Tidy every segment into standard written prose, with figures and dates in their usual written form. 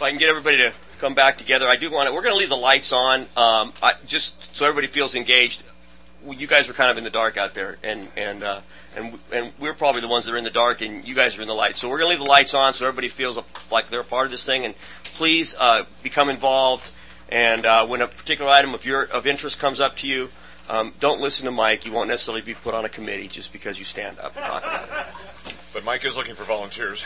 I can get everybody to come back together, I do want to. We're going to leave the lights on, just so everybody feels engaged. You guys are kind of in the dark out there, and we're probably the ones that are in the dark, and you guys are in the light. So we're going to leave the lights on so everybody feels like they're a part of this thing. And please become involved. And when a particular item of interest comes up to you, don't listen to Mike. You won't necessarily be put on a committee just because you stand up and talk about it. But Mike is looking for volunteers.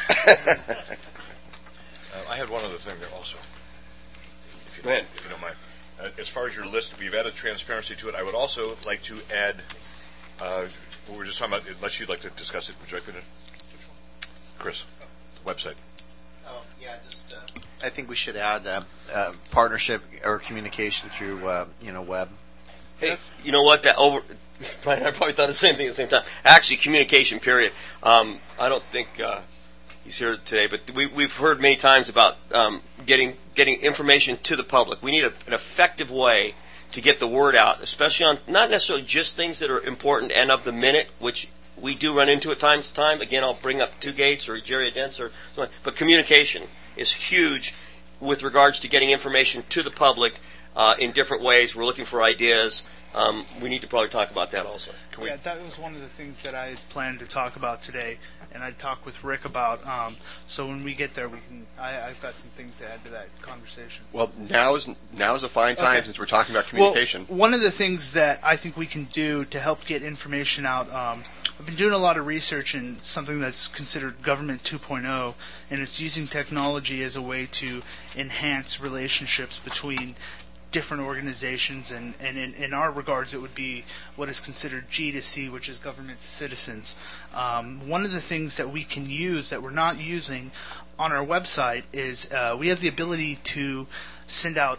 I had one other thing there also. Go ahead. If you don't mind. As far as your list, we've added transparency to it. I would also like to add what we were just talking about, unless you'd like to discuss it. Would you like me to? Chris, the website. Yeah, just I think we should add partnership or communication through web. Hey, you know what? Brian and I probably thought the same thing at the same time. Actually, communication. Period. I don't think he's here today, but we've heard many times about getting information to the public. We need an effective way to get the word out, especially on not necessarily just things that are important and of the minute, which we do run into at time to time. Again, I'll bring up Two Gates or Jerry Dents, but communication is huge with regards to getting information to the public in different ways. We're looking for ideas. We need to probably talk about that also. Yeah, that was one of the things that I planned to talk about today, and I'd talk with Rick about. So when we get there, we can. I've got some things to add to that conversation. Well, now is a fine time since we're talking about communication. Well, one of the things that I think we can do to help get information out. I've been doing a lot of research in something that's considered Government 2.0, and it's using technology as a way to enhance relationships between different organizations, and in our regards, it would be what is considered G2C, which is government to citizens. One of the things that we can use that we're not using on our website is we have the ability to send out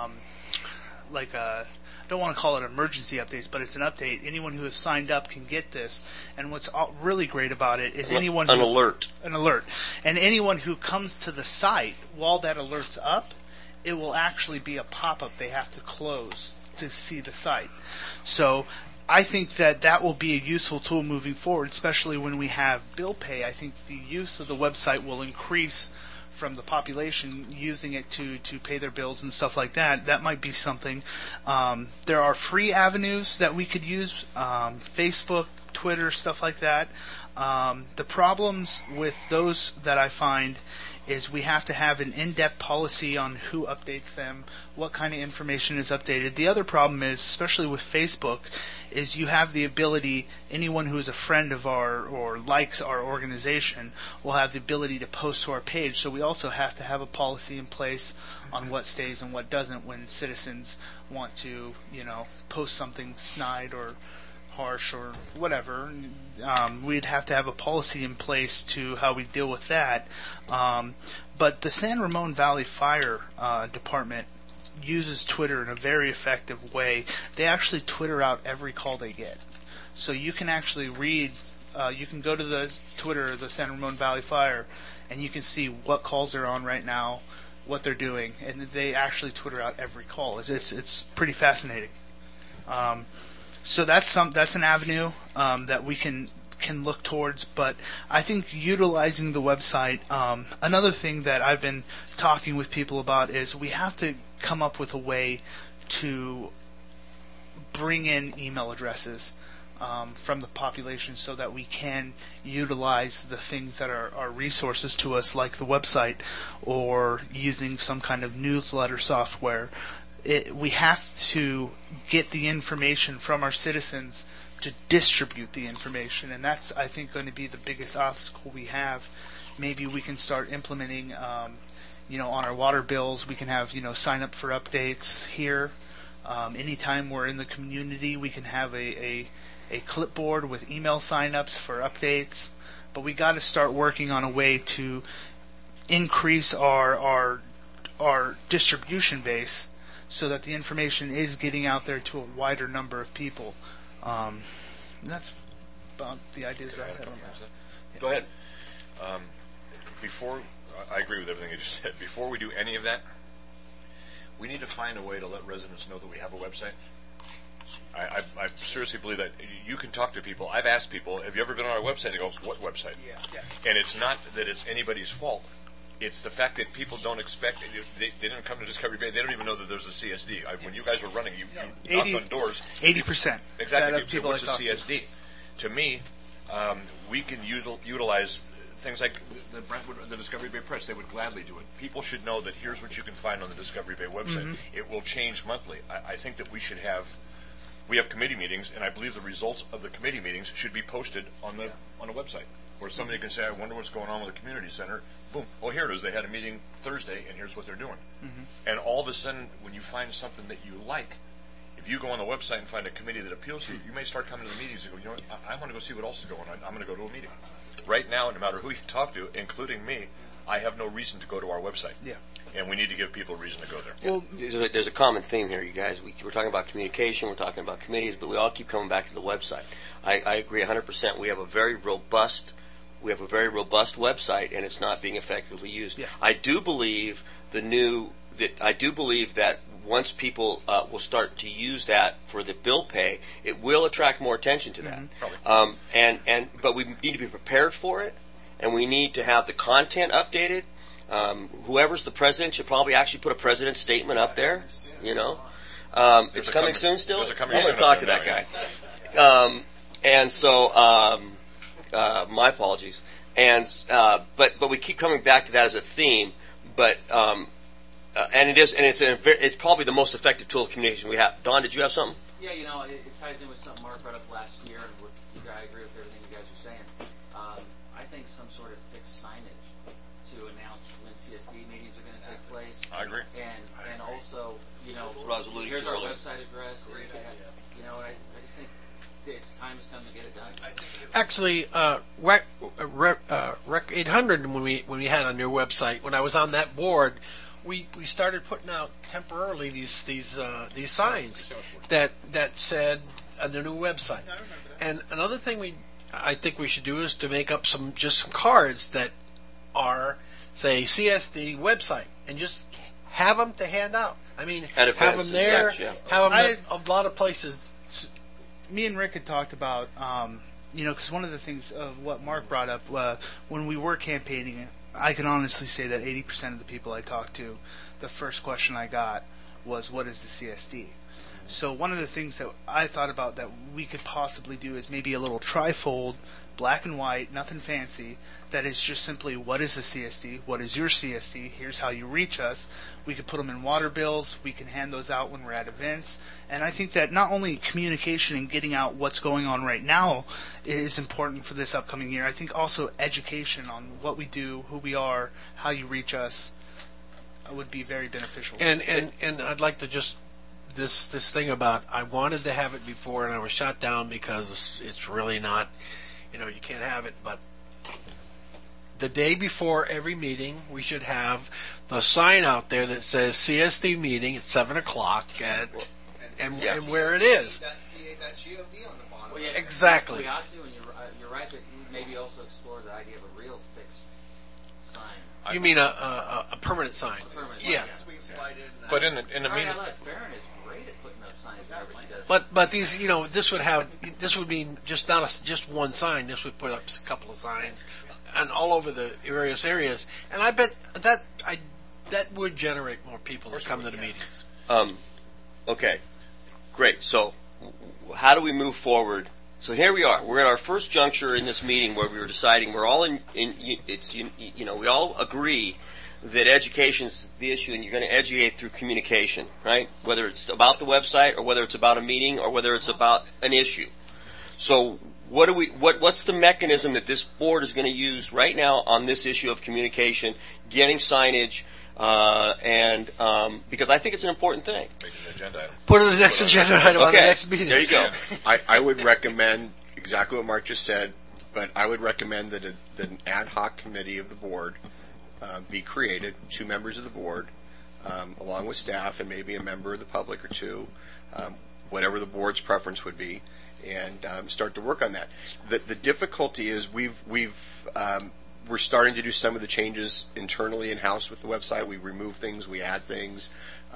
I don't want to call it emergency updates, but it's an update. Anyone who has signed up can get this. And what's really great about it is an alert. And anyone who comes to the site while that alert's up, it will actually be a pop-up they have to close to see the site. So I think that will be a useful tool moving forward, especially when we have bill pay. I think the use of the website will increase from the population using it to pay their bills and stuff like that. That might be something. There are free avenues that we could use, Facebook, Twitter, stuff like that. The problems with those that I find is we have to have an in-depth policy on who updates them, what kind of information is updated. The other problem is, especially with Facebook, is you have the ability, anyone who is a friend of or likes our organization will have the ability to post to our page. So we also have to have a policy in place on what stays and what doesn't when citizens want to, post something snide or harsh or whatever. We'd have to have a policy in place to how we deal with that. But the San Ramon Valley Fire Department uses Twitter in a very effective way. They actually Twitter out every call they get. So you can actually read, you can go to the Twitter of the San Ramon Valley Fire and you can see what calls they're on right now, what they're doing, and they actually Twitter out every call. It's pretty fascinating. So that's an avenue that we can look towards, but I think utilizing the website. Another thing that I've been talking with people about is we have to come up with a way to bring in email addresses from the population so that we can utilize the things that are resources to us, like the website or using some kind of newsletter software. We have to get the information from our citizens to distribute the information, and that's, I think, going to be the biggest obstacle we have. Maybe we can start implementing, on our water bills, we can have, sign up for updates here. Anytime we're in the community, we can have a clipboard with email sign-ups for updates. But we got to start working on a way to increase our distribution base, so that the information is getting out there to a wider number of people. That's about the ideas I had on that. Go ahead. I agree with everything you just said. Before we do any of that, we need to find a way to let residents know that we have a website. I seriously believe that you can talk to people. I've asked people, have you ever been on our website? And they go, what website? Yeah. And it's not that it's anybody's fault. It's the fact that people don't expect, they didn't come to Discovery Bay, they don't even know that there's a CSD. When you guys were running, you knocked on doors. 80%. Exactly, people say, what's a CSD? To me, we can utilize things like the Brentwood, the Discovery Bay Press. They would gladly do it. People should know that here's what you can find on the Discovery Bay website. It will change monthly. I think that we have committee meetings, and I believe the results of the committee meetings should be posted on the website, where somebody can say, I wonder what's going on with the community center. Boom. Oh, here it is. They had a meeting Thursday, and here's what they're doing. And all of a sudden, when you find something that you like, if you go on the website and find a committee that appeals to you, you may start coming to the meetings and go, you know what, I want to go see what else is going on. I'm going to go to a meeting. Right now, no matter who you talk to, including me, I have no reason to go to our website. Yeah. And we need to give people a reason to go there. Well, there's a common theme here, you guys. We're talking about communication, we're talking about committees, but we all keep coming back to the website. I agree 100%. We have a very robust website, and it's not being effectively used. Yeah. I do believe that once people will start to use that for the bill pay, it will attract more attention to that. But we need to be prepared for it, and we need to have the content updated. Whoever's the president should probably actually put a president's statement up there. You know, it's coming soon still. I'm going to talk to that guy. And so, my apologies. And but we keep coming back to that as a theme. But and it's probably the most effective tool of communication we have. Don, did you have something? Yeah, it ties in with something Mark brought up last year, and I agree with everything you guys are saying. I think some sort of fixed signage to announce when CSD meetings are going to take place. I agree. And also, what I was alluding here's to our earlier. website address. And, I just think it's time has come to get it done. Actually, Rec 800, when we had a new website, when I was on that board, we started putting out temporarily these signs that said the new website. And another thing I think we should do is to make up some cards that are, say, CSD website, and just have them to hand out. I mean, have them there, have them at a lot of places. Me and Rick had talked about, because one of the things of what Mark brought up, when we were campaigning, I can honestly say that 80% of the people I talked to, the first question I got was, what is the CSD? So one of the things that I thought about that we could possibly do is maybe a little trifold, black and white, nothing fancy, that is just simply, what is the CSD? What is your CSD? Here's how you reach us. We could put them in water bills. We can hand those out when we're at events. And I think that not only communication and getting out what's going on right now is important for this upcoming year, I think also education on what we do, who we are, how you reach us would be very beneficial. And I'd like to just this thing about, I wanted to have it before and I was shot down because it's really not, you can't have it, but the day before every meeting, we should have the sign out there that says CSD meeting at 7 o'clock and where it is. .ca.gov on the bottom. Well, yeah, exactly. We ought to, and you're right, but maybe also explore the idea of a real fixed sign. You mean a permanent sign? Yeah. But in the meeting, Farron is great at putting up signs wherever he does. But these, this would mean just not just one sign. This would put up a couple of signs, and all over the various areas. And I bet that would generate more people to come to the meetings. Okay, great. So, how do we move forward? So here we are. We're at our first juncture in this meeting where we were deciding. We're all we all agree that education is the issue, and you're going to educate through communication, right? Whether it's about the website, or whether it's about a meeting, or whether it's about an issue. So, what's the mechanism that this board is going to use right now on this issue of communication, getting signage, and because I think it's an important thing. make an agenda item. Put it on the next agenda item on the next meeting. There you go. I would recommend exactly what Mark just said, but I would recommend that an ad hoc committee of the board be created, 2 members of the board, along with staff and maybe a member of the public or 2, whatever the board's preference would be, and start to work on that. The difficulty is we're starting to do some of the changes internally in-house with the website. We remove things, we add things,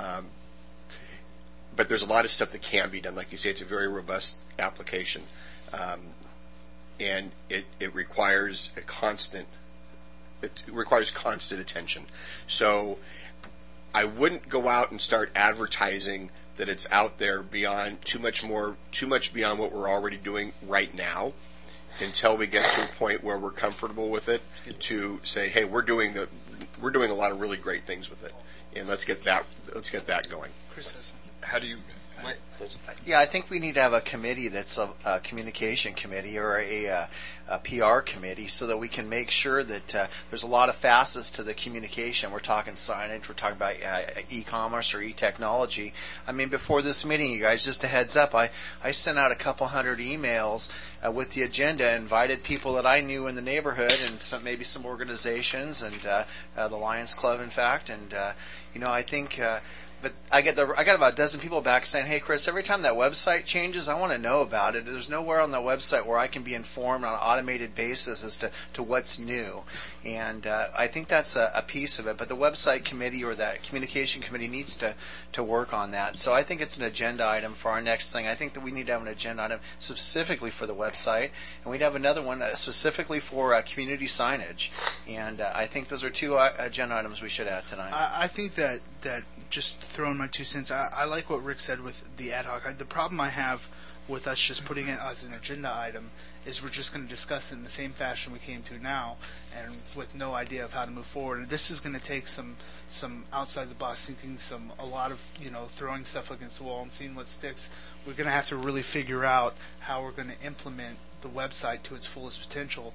but there's a lot of stuff that can be done. Like you say, it's a very robust application, and it requires a constant it requires constant attention. So I wouldn't go out and start advertising that it's out there beyond too much beyond what we're already doing right now, until we get to a point where we're comfortable with it, to say, hey, we're doing a lot of really great things with it, and let's get that going. Chris has something. How do you? Yeah, I think we need to have a committee that's a communication committee or a PR committee, so that we can make sure that there's a lot of facets to the communication. We're talking signage, we're talking about e-commerce or e-technology. I mean, before this meeting, you guys, just a heads up, I sent out a couple hundred emails with the agenda, invited people that I knew in the neighborhood, and maybe some organizations, and the Lions Club, in fact, and I think. But I got about a dozen people back saying, "Hey, Chris, every time that website changes, I want to know about it. There's nowhere on that website where I can be informed on an automated basis as to what's new." And I think that's a piece of it. But the website committee or that communication committee needs to work on that. So I think it's an agenda item for our next thing. I think that we need to have an agenda item specifically for the website, and we'd have another one specifically for community signage. And I think those are two agenda items we should add tonight. I think that just throwing my 2 cents, I like what Rick said with the ad hoc. The problem I have with us just putting it as an agenda item is we're just going to discuss it in the same fashion we came to now, and with no idea of how to move forward. And this is going to take some outside the box thinking, a lot of throwing stuff against the wall and seeing what sticks. We're going to have to really figure out how we're going to implement the website to its fullest potential.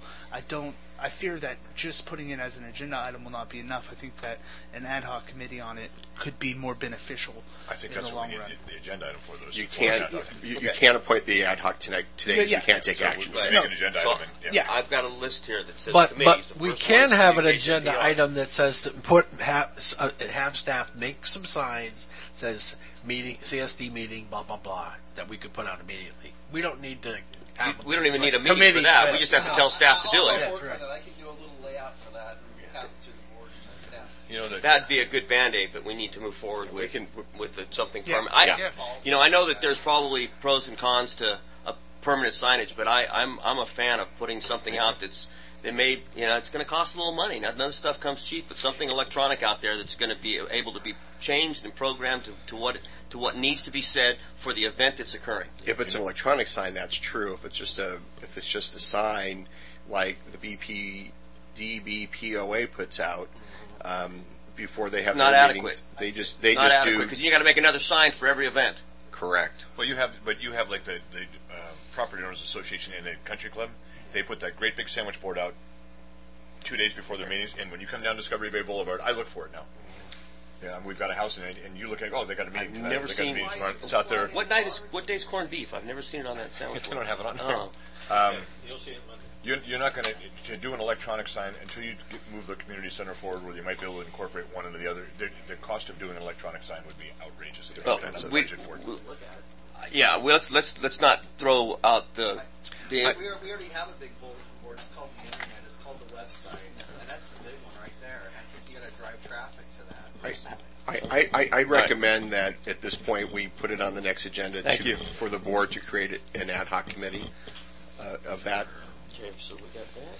I fear that just putting it as an agenda item will not be enough. I think that an ad hoc committee on it could be more beneficial. I think that's what we need the agenda item for those. You can't appoint the ad hoc today. Yeah. You can't take action. Make an agenda item. Yeah, I've got a list here that says But committees. we can have an agenda item that says to have staff make some signs, says meeting, CSD meeting, blah blah blah, that we could put out immediately. We don't need to. We don't even need a meeting for that. We just have to tell staff to do it. I'll work on that. I can do a little layout for that and pass it through the board and staff. That'd be a good Band-Aid, but we need to move forward with something permanent. Yeah. I know that there's probably pros and cons to a permanent signage, but I'm a fan of putting something out it's going to cost a little money. None of the stuff comes cheap, but something electronic out there that's going to be able to be changed and programmed to what needs to be said for the event that's occurring. If it's an electronic sign, that's true. If it's just a sign like the DBPOA puts out before they have not their adequate. meetings, they not just adequate, do. because you got to make another sign for every event. Correct. Well, you have like the Property Owners Association in the country club. They put that great big sandwich board out 2 days before their meetings, and when you come down Discovery Bay Boulevard, I look for it now. Yeah, we've got a house in it, and you look at they got a meeting tonight. Never seen it. It's out there. What day's corned beef? I've never seen it on that sandwich. They don't have it on there. You'll see it Monday. You're not going to do an electronic sign until you move the community center forward, where you might be able to incorporate one into the other. The cost of doing an electronic sign would be outrageous. Let's not throw out the. We already have a big bulletin board. It's called the internet. It's called the website, and that's the big one right there. And I think you got to drive traffic to that. I recommend that at this point we put it on the next agenda for the board to create an ad hoc committee of that. Okay, so we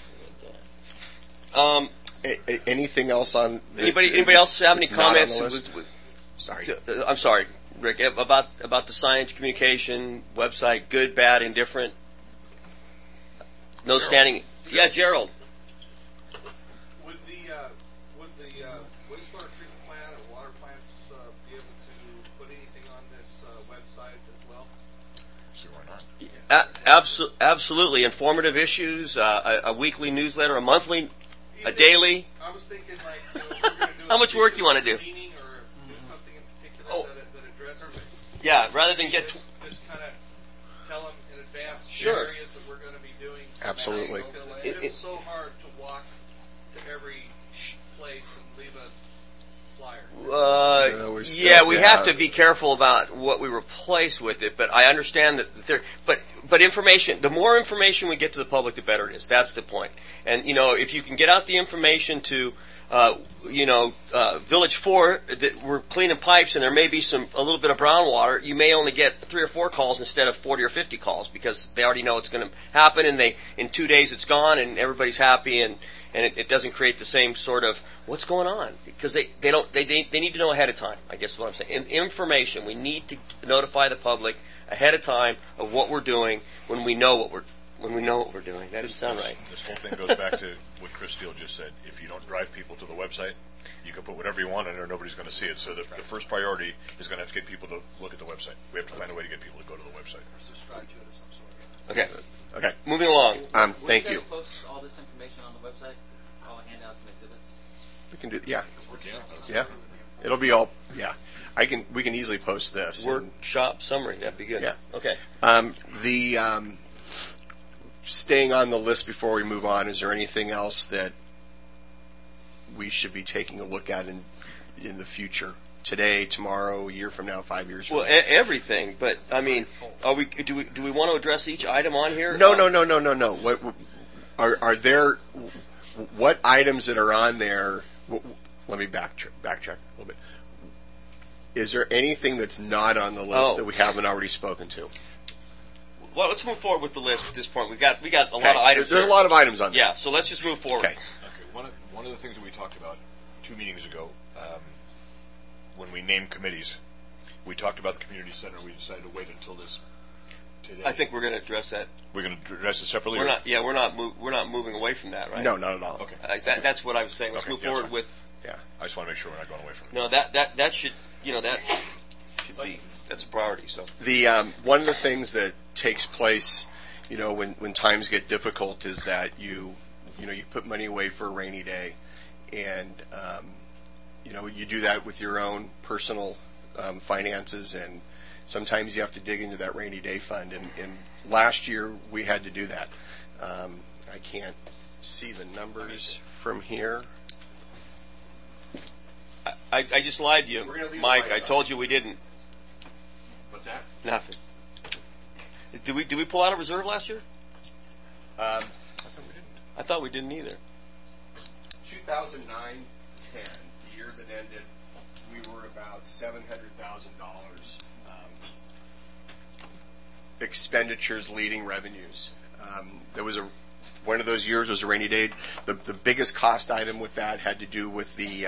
got that. Anything else on? Anybody else have any comments? Sorry. I'm sorry, Rick. About the science communication website. Good, bad, indifferent. No standing. Yeah, Gerald. Would the wastewater treatment plant or water plants be able to put anything on this website as well? Sure, why not? Absolutely. Informative issues, a weekly newsletter, a monthly, a daily. I was thinking if we're going to do how much work you want to do? Or do something in particular that addresses it. Yeah, rather than just kind of tell them in advance the areas that we're going to be doing. Absolutely. It's just so hard to walk to every place and leave a flyer. We have to be careful about what we replace with it, but I understand that but information, the more information we get to the public, the better it is. That's the point. And, if you can get out the information to Village 4, that we're cleaning pipes and there may be a little bit of brown water, you may only get 3 or 4 calls instead of 40 or 50 calls because they already know it's going to happen, and in 2 days it's gone and everybody's happy, and it doesn't create the same sort of what's going on, because they need to know ahead of time. I guess is what I'm saying. Information. We need to notify the public ahead of time of what we're doing when we know what we're doing. That doesn't sound right. This whole thing goes back to what Chris Steele just said. If you don't drive people to the website, you can put whatever you want in there, nobody's going to see it. So the first priority is going to have to get people to look at the website. We have to find a way to get people to go to the website. Or subscribe to it of some sort. Okay. Okay. Moving along. Thank Will you. you guys post all this information on the website? All the handouts and exhibits? We can do. Yeah. Yeah. It'll be all. Yeah. We can easily post this. Workshop summary. That'd be good. Yeah. Okay. Staying on the list before we move on, is there anything else that we should be taking a look at in the future? Today, tomorrow, a year from now, 5 years from now? Well, everything. But I mean, do we want to address each item on here? No. What are there? What items that are on there? Let me backtrack a little bit. Is there anything that's not on the list that we haven't already spoken to? Well, let's move forward with the list at this point. We got a lot of items. There's a lot of items on there. Yeah, so let's just move forward. Okay. One of the things that we talked about 2 meetings ago, when we named committees, we talked about the community center. We decided to wait until this today. I think we're going to address that. We're going to address it separately. We're not moving away from that, right? No, not at all. Okay. That's what I was saying. Let's move forward with. Yeah. I just want to make sure we're not going away from it. No, that should be, that's a priority. So the one of the things that takes place, when times get difficult, is that you put money away for a rainy day, and you do that with your own personal finances, and sometimes you have to dig into that rainy day fund. And last year we had to do that. I can't see the numbers from here. I just lied to you, Mike. I told you we didn't. What's that? Nothing. Did we pull out a reserve last year? I thought we didn't. I thought we didn't either. 2009-10, the year that ended, we were about $700,000 expenditures leading revenues. There was one of those years was a rainy day. The biggest cost item with that had to do with the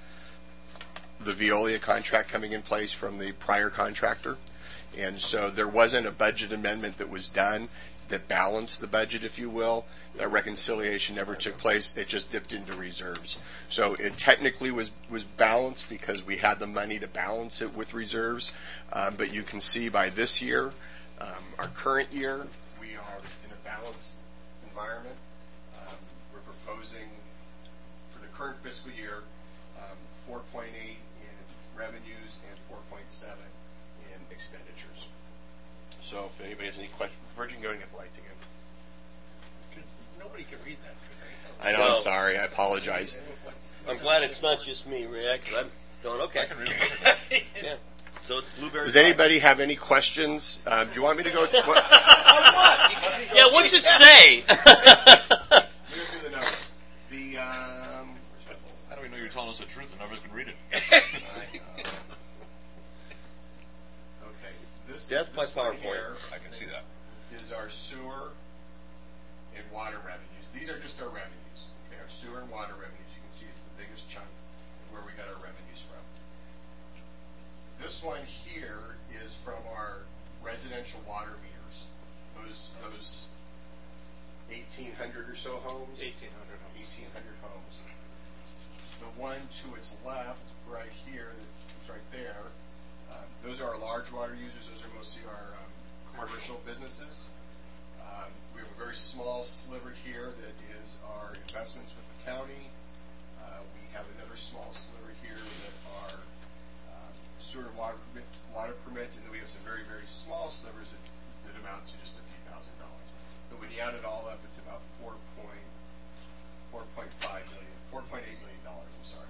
Veolia contract coming in place from the prior contractor. And so there wasn't a budget amendment that was done that balanced the budget, if you will. That reconciliation never took place. It just dipped into reserves. So it technically was balanced because we had the money to balance it with reserves. But you can see by this year, our current year, we are in a balanced environment. We're proposing for the current fiscal year 4.8 in revenues and 4.7 in expenditures. So if anybody has any questions, Virgin, go and get the lights again. Nobody can read that. I know, I'm sorry, I apologize. I'm glad it's not just me, Rick, because I'm going, okay. I can read it. Yeah. So Blueberry. Does anybody have any questions? Do you want me to go through what? Yeah, what does it say? Let me go through the numbers. I don't even know you're telling us the truth and others can read it. Okay, this Death by one PowerPoint. here I can see that. is our sewer and water revenues. These are just our revenues. Okay, our sewer and water revenues. You can see it's the biggest chunk where we got our revenues from. This one here is from our residential water meters. Those 1,800 or so homes. 1,800 homes. The one to its left, right here, that's right there, those are our large water users. Those are mostly our commercial businesses. We have a very small sliver here that is our investments with the county. We have another small sliver here that are sewer and water permits, and then we have some very, very small slivers that amount to just a few $1,000s. But when you add it all up, it's about $4.8 million. I'm sorry.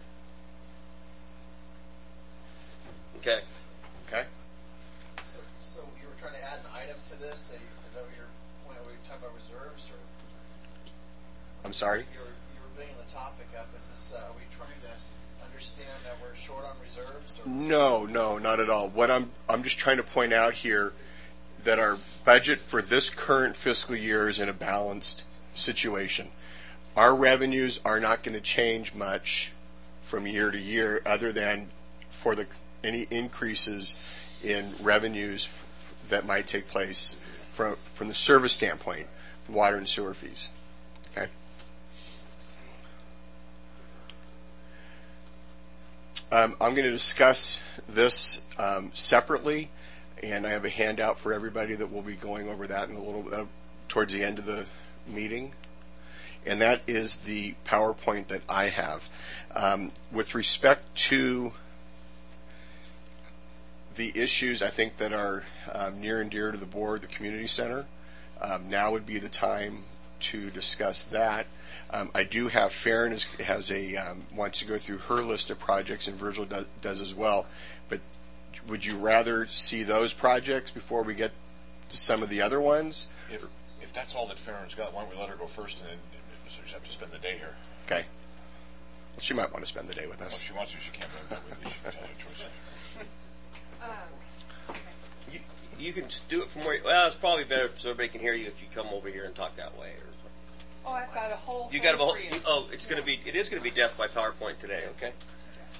Okay. Okay. So you were trying to add an item to this? Is that what you're talking about reserves, or I'm sorry. you were bringing the topic up? Is this, are we trying to understand that we're short on reserves? Or? No, not at all. What I'm just trying to point out here that our budget for this current fiscal year is in a balanced situation. Our revenues are not going to change much from year to year, other than for any increases in revenues that might take place from the service standpoint, water and sewer fees. Okay. I'm going to discuss this separately, and I have a handout for everybody that will be going over that in a little bit towards the end of the meeting. And that is the PowerPoint that I have. With respect to the issues I think that are near and dear to the board, the community center, now would be the time to discuss that. I do have Farron wants to go through her list of projects, and Virgil does as well. But would you rather see those projects before we get to some of the other ones? If that's all that Farron's got, why don't we let her go first, and then so she have to spend the day here. Okay. Well, she might want to spend the day with us. Well, if she wants to, she can. But we should tell her choice. You can just do it from where. Well, it's probably better so everybody can hear you if you come over here and talk that way. Oh, I've got a whole. You got a whole. for you. It is going to be death by PowerPoint today. Okay. Yes.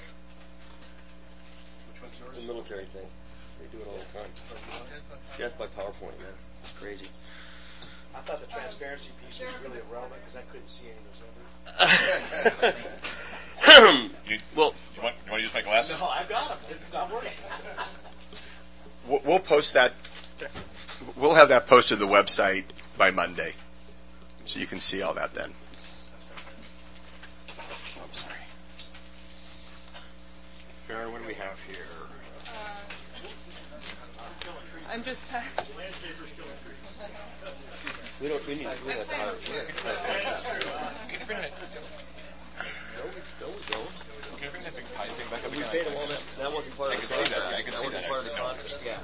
Which one's yours? It's a military thing. They do it all the time. Death by PowerPoint, man. It's crazy. I thought the transparency piece was really irrelevant because I couldn't see any of those numbers. Well, you want to use my glasses? No, I've got them. It's not working. We'll post that. We'll have that posted to the website by Monday, so you can see all that then. I'm sorry. Farron, what do we have here? I'm just. we need to hire. Can you bring that? Can you bring that big pie thing back up We again? paid them all that. That wasn't part of the contract. I can see that. That wasn't part of the contract. Yeah.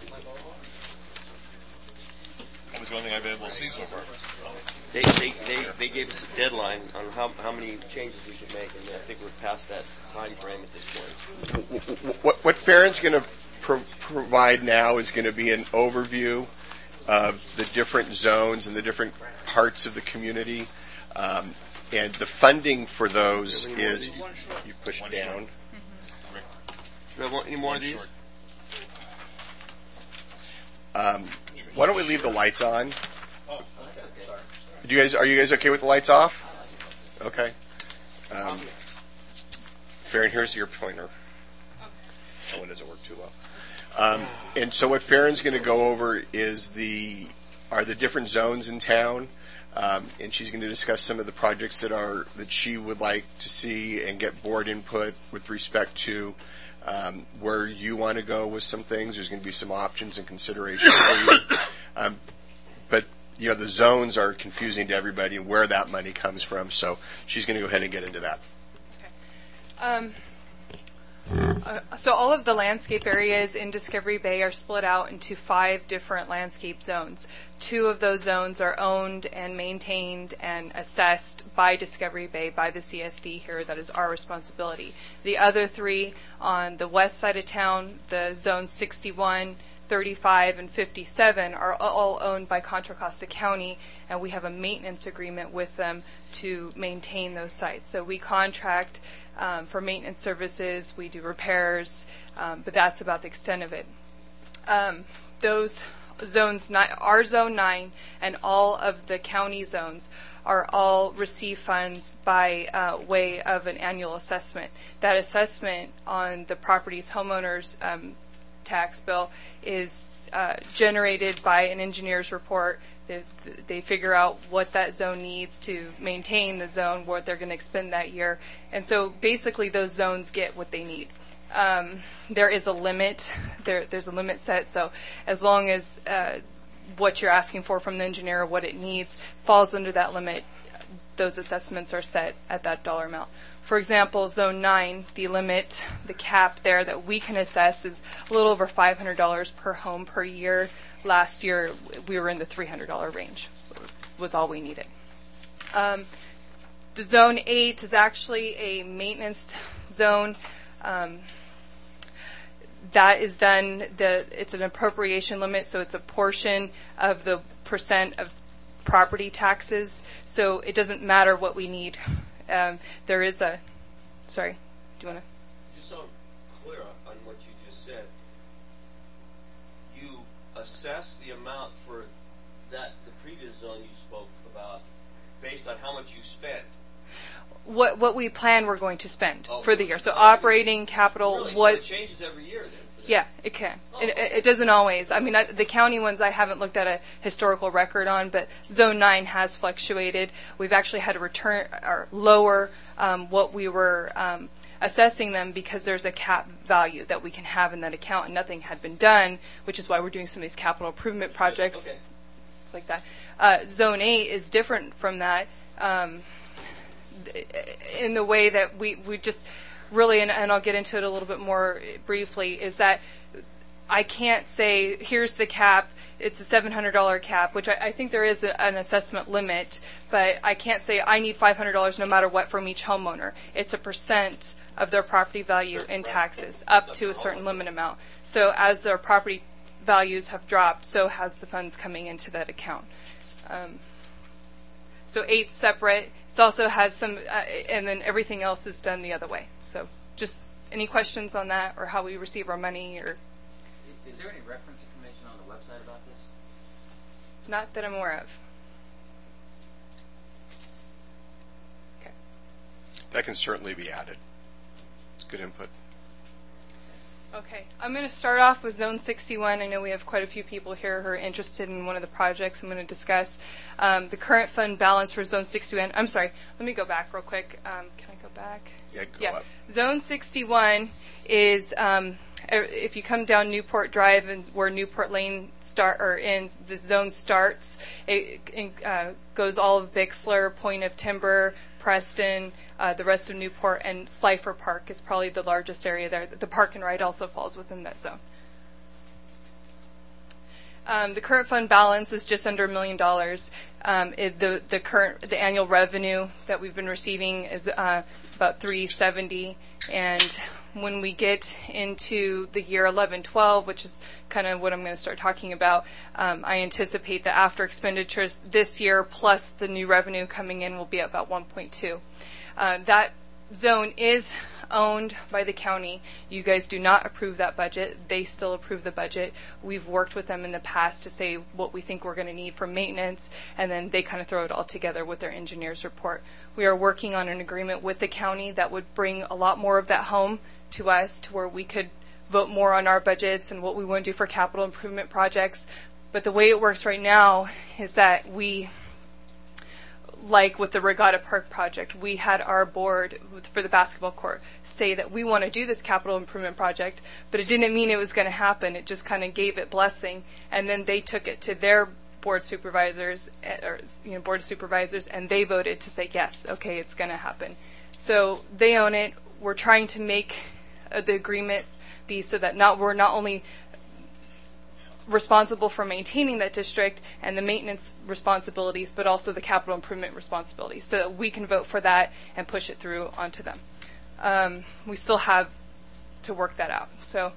That was the only thing I've been able to see so far. They gave us a deadline on how many changes we could make, and I think we're past that time frame at this point. What Farron's going to provide now is going to be an overview of the different zones and the different parts of the community. And the funding for those is, you push down. Do I want any more of these? Why don't we leave the lights on? Are you guys okay with the lights off? Okay. Farron, here's your pointer. That one doesn't work too well. And so what Farron's going to go over is the different zones in town, and she's going to discuss some of the projects that she would like to see and get board input with respect to where you want to go with some things. There's going to be some options and considerations for you. But the zones are confusing to everybody and where that money comes from. So she's going to go ahead and get into that. Okay. So all of the landscape areas in Discovery Bay are split out into 5 different landscape zones. 2 of those zones are owned and maintained and assessed by Discovery Bay, by the CSD here. That is our responsibility. The other 3 on the west side of town, the zones 61, 35, and 57 are all owned by Contra Costa County, and we have a maintenance agreement with them to maintain those sites. So we contract for maintenance services, we do repairs, but that's about the extent of it. Those zones, our zone 9 and all of the county zones are all receive funds by way of an annual assessment. That assessment on the property's homeowner's tax bill is generated by an engineer's report. They figure out what that zone needs to maintain the zone, what they're going to expend that year. And so basically those zones get what they need. There is a limit. There's a limit set. So as long as what you're asking for from the engineer, what it needs, falls under that limit, those assessments are set at that dollar amount. For example, Zone 9, the limit, the cap there that we can assess is a little over $500 per home per year. Last year, we were in the $300 range, was all we needed. The Zone 8 is actually a maintenance zone. That is done, it's an appropriation limit, so it's a portion of the percent of property taxes. So it doesn't matter what we need. There is a, sorry, do you want to? Just so I'm clear on what you just said, you assess the amount for the previous zone you spoke about based on how much you spent. What we plan we're going to spend for the year. So operating capital. Really? What? So it changes every year then? For that? Yeah, it can. It doesn't always. I mean, the county ones I haven't looked at a historical record on, but Zone 9 has fluctuated. We've actually had to return or lower what we were assessing them because there's a cap value that we can have in that account, and nothing had been done, which is why we're doing some of these capital improvement projects like that. Zone 8 is different from that. In the way that we just really, and I'll get into it a little bit more briefly, is that I can't say, here's the cap, it's a $700 cap, which I think there is an assessment limit, but I can't say I need $500 no matter what from each homeowner. It's a percent of their property value in taxes up to a certain limit amount. So as their property values have dropped, so has the funds coming into that account. So 8's separate. It also has some, and then everything else is done the other way. So just any questions on that or how we receive our money? Or is there any reference information on the website about this? Not that I'm aware of. Okay. That can certainly be added. It's good input. Okay, I'm going to start off with Zone 61. I know we have quite a few people here who are interested in one of the projects I'm going to discuss. The current fund balance for Zone 61. I'm sorry, let me go back real quick. Can I go back? Yeah, go up. Zone 61 is if you come down Newport Drive and where Newport Lane the zone starts, it goes all of Bixler, Point of Timber, Preston, the rest of Newport, and Slifer Park is probably the largest area there. The Park and Ride also falls within that zone. The current fund balance is just under $1 million. The annual revenue that we've been receiving is about $370, and when we get into the year 11-12, which is kind of what I'm going to start talking about, I anticipate that after expenditures this year plus the new revenue coming in will be about 1.2. That zone is owned by the county. You guys do not approve that budget. They still approve the budget. We've worked with them in the past to say what we think we're going to need for maintenance, and then they kind of throw it all together with their engineer's report. We are working on an agreement with the county that would bring a lot more of that home to us, to where we could vote more on our budgets and what we want to do for capital improvement projects. But the way it works right now is that we, like with the Regatta Park project, we had our board for the basketball court say that we want to do this capital improvement project, but it didn't mean it was going to happen. It just kind of gave it blessing, and then they took it to their board of supervisors, and they voted to say yes, okay, it's going to happen. So they own it. We're trying to make the agreement be so that we're not only responsible for maintaining that district and the maintenance responsibilities, but also the capital improvement responsibilities, so that we can vote for that and push it through onto them. We still have to work that out. So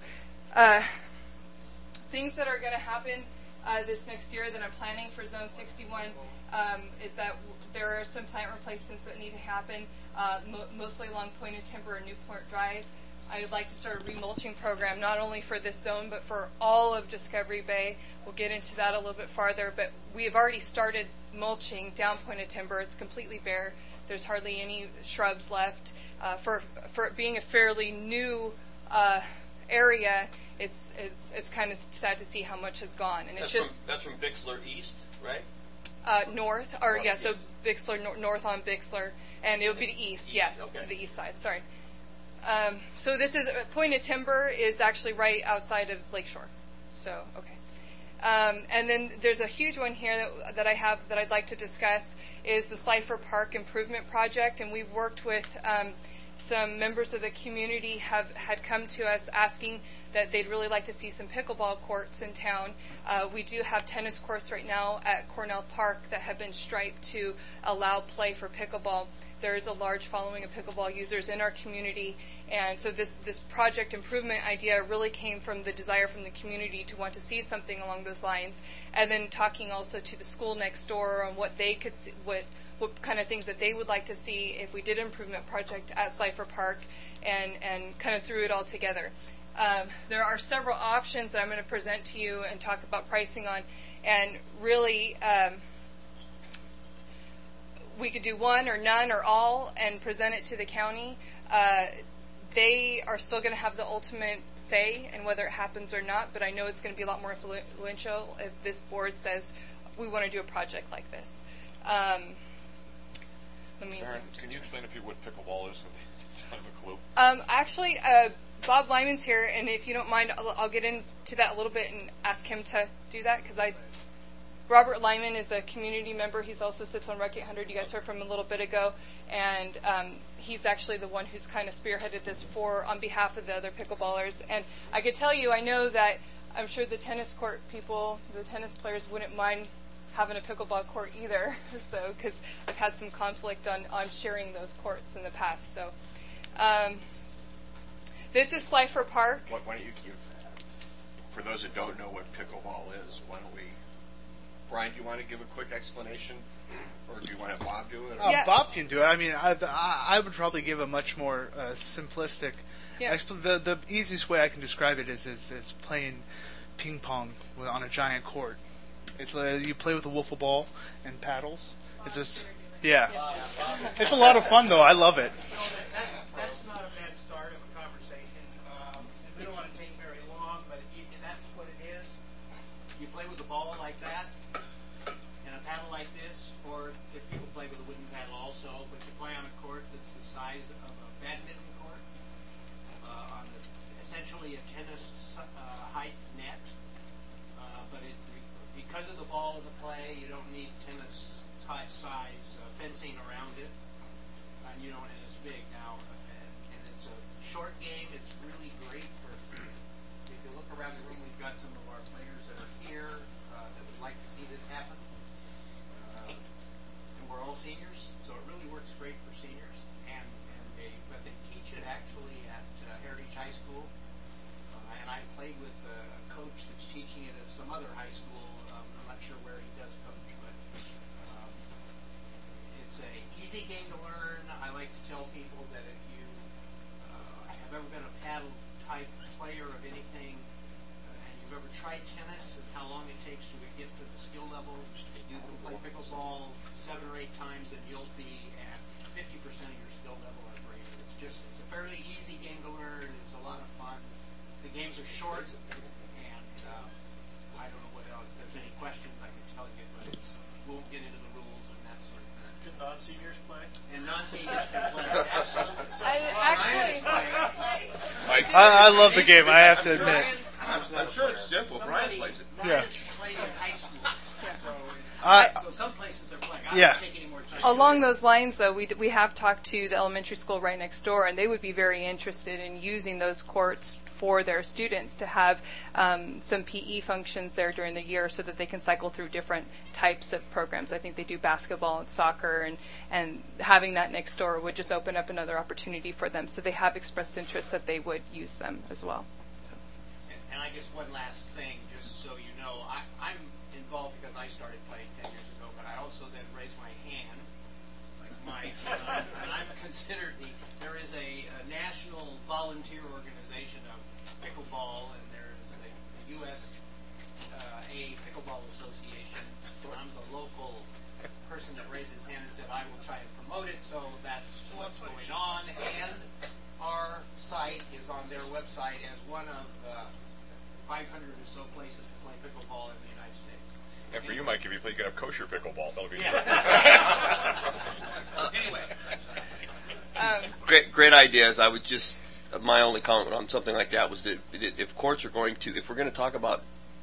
things that are going to happen this next year that I'm planning for Zone 61 is that there are some plant replacements that need to happen, mostly along Point of Timber and Newport Drive. I would like to start a remulching program, not only for this zone, but for all of Discovery Bay. We'll get into that a little bit farther, but we have already started mulching down Point of Timber. It's completely bare. There's hardly any shrubs left. For it being a fairly new area, it's kind of sad to see how much has gone. And that's from Bixler East, right? North, so Bixler, north on Bixler, and it'll be to east, yes, okay. To the east side, sorry. So this is, Point of Timber is actually right outside of Lakeshore. So, okay. And then there's a huge one here that I have that I'd like to discuss is the Slifer Park Improvement Project, and we've worked with some members of the community had come to us asking that they'd really like to see some pickleball courts in town. We do have tennis courts right now at Cornell Park that have been striped to allow play for pickleball. There is a large following of pickleball users in our community, and so this project improvement idea really came from the desire from the community to want to see something along those lines, and then talking also to the school next door on what they could see, what kind of things that they would like to see if we did an improvement project at Slifer Park, and kind of threw it all together. There are several options that I'm going to present to you and talk about pricing on, and really we could do one or none or all and present it to the county. They are still going to have the ultimate say in whether it happens or not, but I know it's going to be a lot more influential if this board says we want to do a project like this. Karen, can you explain to people what pickleball is? They don't have a clue. Actually, Bob Lyman's here, and if you don't mind, I'll get into that a little bit and ask him to do that, because Robert Lyman is a community member. He's also sits on Rec 800. You guys heard from him a little bit ago, and he's actually the one who's kind of spearheaded this on behalf of the other pickleballers. And I could tell you, I know that I'm sure the tennis court people, the tennis players, wouldn't mind having a pickleball court either. So, because I've had some conflict on sharing those courts in the past. So, this is Slifer Park. Why don't you give, for those that don't know what pickleball is, why don't we, Brian, do you want to give a quick explanation, or do you want to have Bob do it? Yeah. Bob can do it. I mean, I would probably give a much more simplistic. Yeah. The easiest way I can describe it is playing ping pong on a giant court. It's you play with a wiffle ball and paddles. It's just it's a lot of fun though. I love it. That's not a bad start of a conversation. We don't want to take very long, but that's what it is. You play with a ball like that and a paddle like this, or if people play with a wooden paddle also, but you play on a court that's the size of a badminton court, on essentially a tennis height net. But because of the ball of the play, you don't need tennis size fencing around it, and you don't need as big now. And it's a short game. It's really great for. If you look around the room, we've got some of our players that are here that would like to see this happen, and we're all seniors, so it really works great for seniors. But they teach it actually at Heritage High School, and I've played with a coach that's teaching it at some other high school. I'm not sure where he does coach, but it's an easy game to learn. I like to tell people that if you have ever been a paddle type player of anything, and you've ever tried tennis and how long it takes to get to the skill level, you can play pickleball 7 or 8 times and you'll be at 50% of your skill level or greater. It's a fairly easy game to learn. It's a lot of fun. The games are short, and I don't know what else. If there's any questions, I can tell you, but we won't get into the rules and that sort of thing. Can non-seniors play? And non-seniors can play. Absolutely. I love the game. I have to admit. I'm sure it's simple. Brian plays it. Brian plays in high school. So some places they're playing. I don't take any more time. Along those lines, though, we have talked to the elementary school right next door, and they would be very interested in using those courts for their students to have some PE functions there during the year so that they can cycle through different types of programs. I think they do basketball and soccer, and having that next door would just open up another opportunity for them. So they have expressed interest that they would use them as well. So. And I guess one last thing, just so you know, I'm involved because I started playing 10 years ago, but I also then raised my hand, like Mike, and I'm considered there is a national volunteer organization of pickleball, and there's the USA Pickleball Association. I'm the local person that raised his hand and said, I will try and promote it, so that's what's going on. And our site is on their website as one of 500 or so places to play pickleball in the United States. And for you, Mike, if you could have kosher pickleball, that'll be good. Great ideas. I would just, my only comment on something like that was that if courts are going to, if we're going to talk about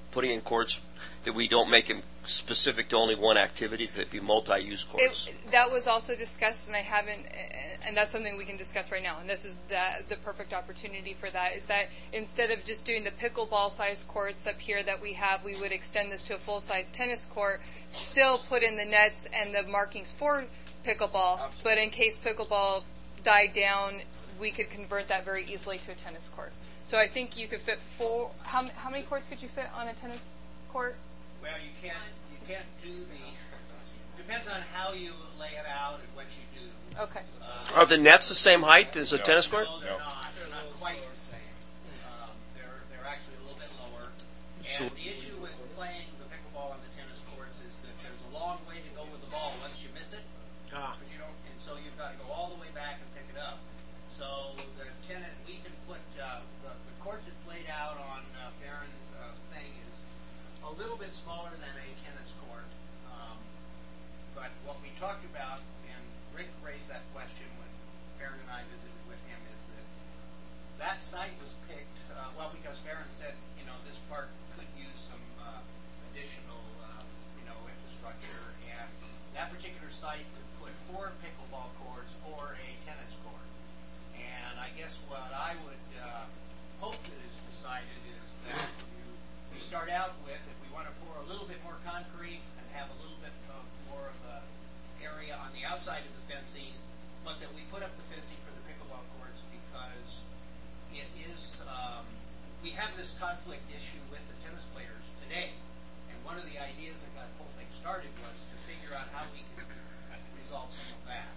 putting in courts, that we don't make them specific to only one activity, that it be multi-use courts? That was also discussed, and I haven't, and that's something we can discuss right now, and this is the perfect opportunity for that, is that instead of just doing the pickleball size courts up here that we have, we would extend this to a full-size tennis court, still put in the nets and the markings for pickleball, but in case pickleball died down, we could convert that very easily to a tennis court. So I think you could fit how many courts could you fit on a tennis court? Well, you can't do depends on how you lay it out and what you do. Okay. Are the nets the same height as a tennis court? No, they're not. They're not quite the same. They're actually a little bit lower. And the issue with playing the pickleball on the tennis courts is that there's a long way to go with the ball once you miss it. But you don't, and so you've got to go all the way back and pick it up. So we can put the court that's laid out on Farron's thing is a little bit smaller than a tennis court. But what we talked about, and Rick raised that question when Farron and I visited with him, is that site was picked, because Farron said, this park could use some additional, infrastructure, and that particular site could put 4 pickleball courts or a tennis court. And I guess what I would hope that is decided is that you start out with, if we want to pour a little bit more concrete and have a little bit more of a area on the outside of the fencing, but that we put up the fencing for the pickleball courts, because it is, we have this conflict issue with the tennis players today. And one of the ideas that got the whole thing started was to figure out how we could resolve some of that.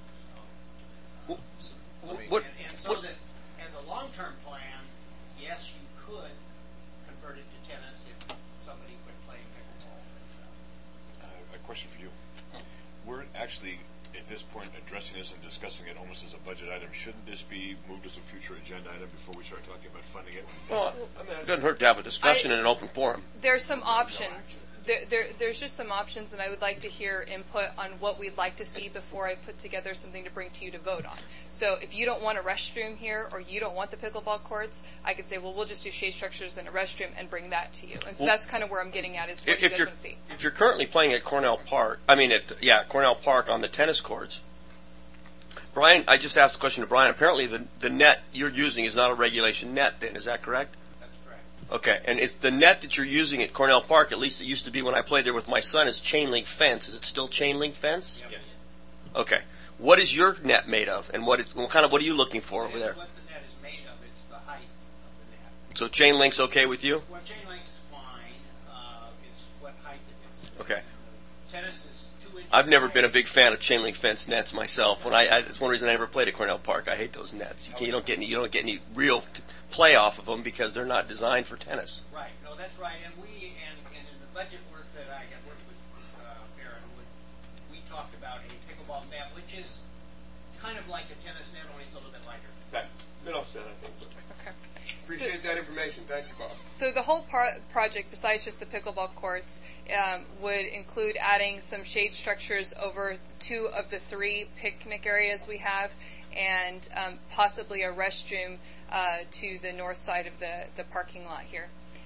So that as a long-term plan, yes, you could convert it to tennis if somebody quit playing pickleball. A question for you. We're actually, at this point, addressing this and discussing it almost as a budget item. Shouldn't this be moved as a future agenda item before we start talking about funding it? Well, it doesn't hurt to have a discussion in an open forum. There's some options. There's just some options, and I would like to hear input on what we'd like to see before I put together something to bring to you to vote on. So if you don't want a restroom here, or you don't want the pickleball courts, I could say, well, we'll just do shade structures and a restroom and bring that to you. And so that's kind of where I'm getting at, is what you guys want to see. If you're currently playing at Cornell Park, Cornell Park on the tennis courts, Brian, I just asked a question to Brian. Apparently the net you're using is not a regulation net then, is that correct? Okay, and is the net that you're using at Cornell Park, at least it used to be when I played there with my son, is chain link fence. Is it still chain link fence? Yes. Okay. What is your net made of, and what are you looking for over there? What the net is made of, it's the height of the net. So chain link's okay with you? Well, chain link's fine. It's what height it is. Okay. Tennis is 2 inches. I've never been a big fan of chain link fence nets myself. It's one reason I never played at Cornell Park. I hate those nets. You don't get any real play off of them because they're not designed for tennis. Right. No, that's right. And in the budget work that I had worked with Farron, we talked about a pickleball net, which is kind of like a tennis net, only it's a little bit lighter. Okay. Enough said, I think. Okay. Appreciate that information. Thank you, Bob. So the whole project, besides just the pickleball courts, would include adding some shade structures over 2 of the 3 picnic areas we have, and possibly a restroom to the north side of the parking lot here.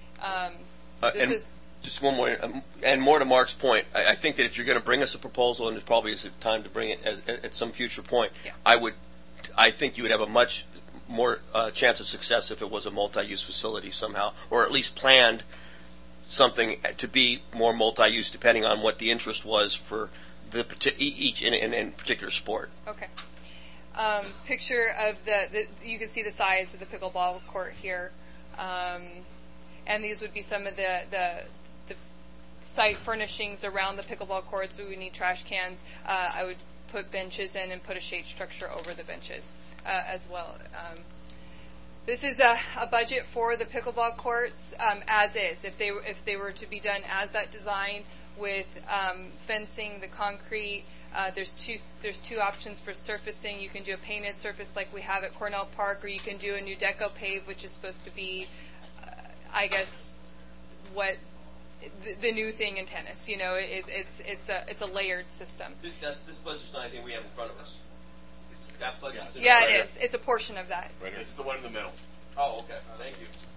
Just one more, and more to Mark's point, I think that if you're going to bring us a proposal, and it probably is time to bring it at some future point, I think you would have a much more chance of success if it was a multi-use facility somehow, or at least planned something to be more multi-use, depending on what the interest was for each in particular sport. Okay. Picture of you can see the size of the pickleball court here, and these would be some of the site furnishings around the pickleball courts. We would need trash cans. I would put benches in and put a shade structure over the benches as well. This is a budget for the pickleball courts as is. If they were to be done as that design with fencing, the concrete. There's two options for surfacing. You can do a painted surface like we have at Cornell Park, or you can do a new deco pave, which is supposed to be, I guess, what the new thing in tennis. It's a layered system. This budget's not anything we have in front of us. That budget. Yeah, it is. It's a portion of that. Right here. It's the one in the middle. Oh, okay. Thank you.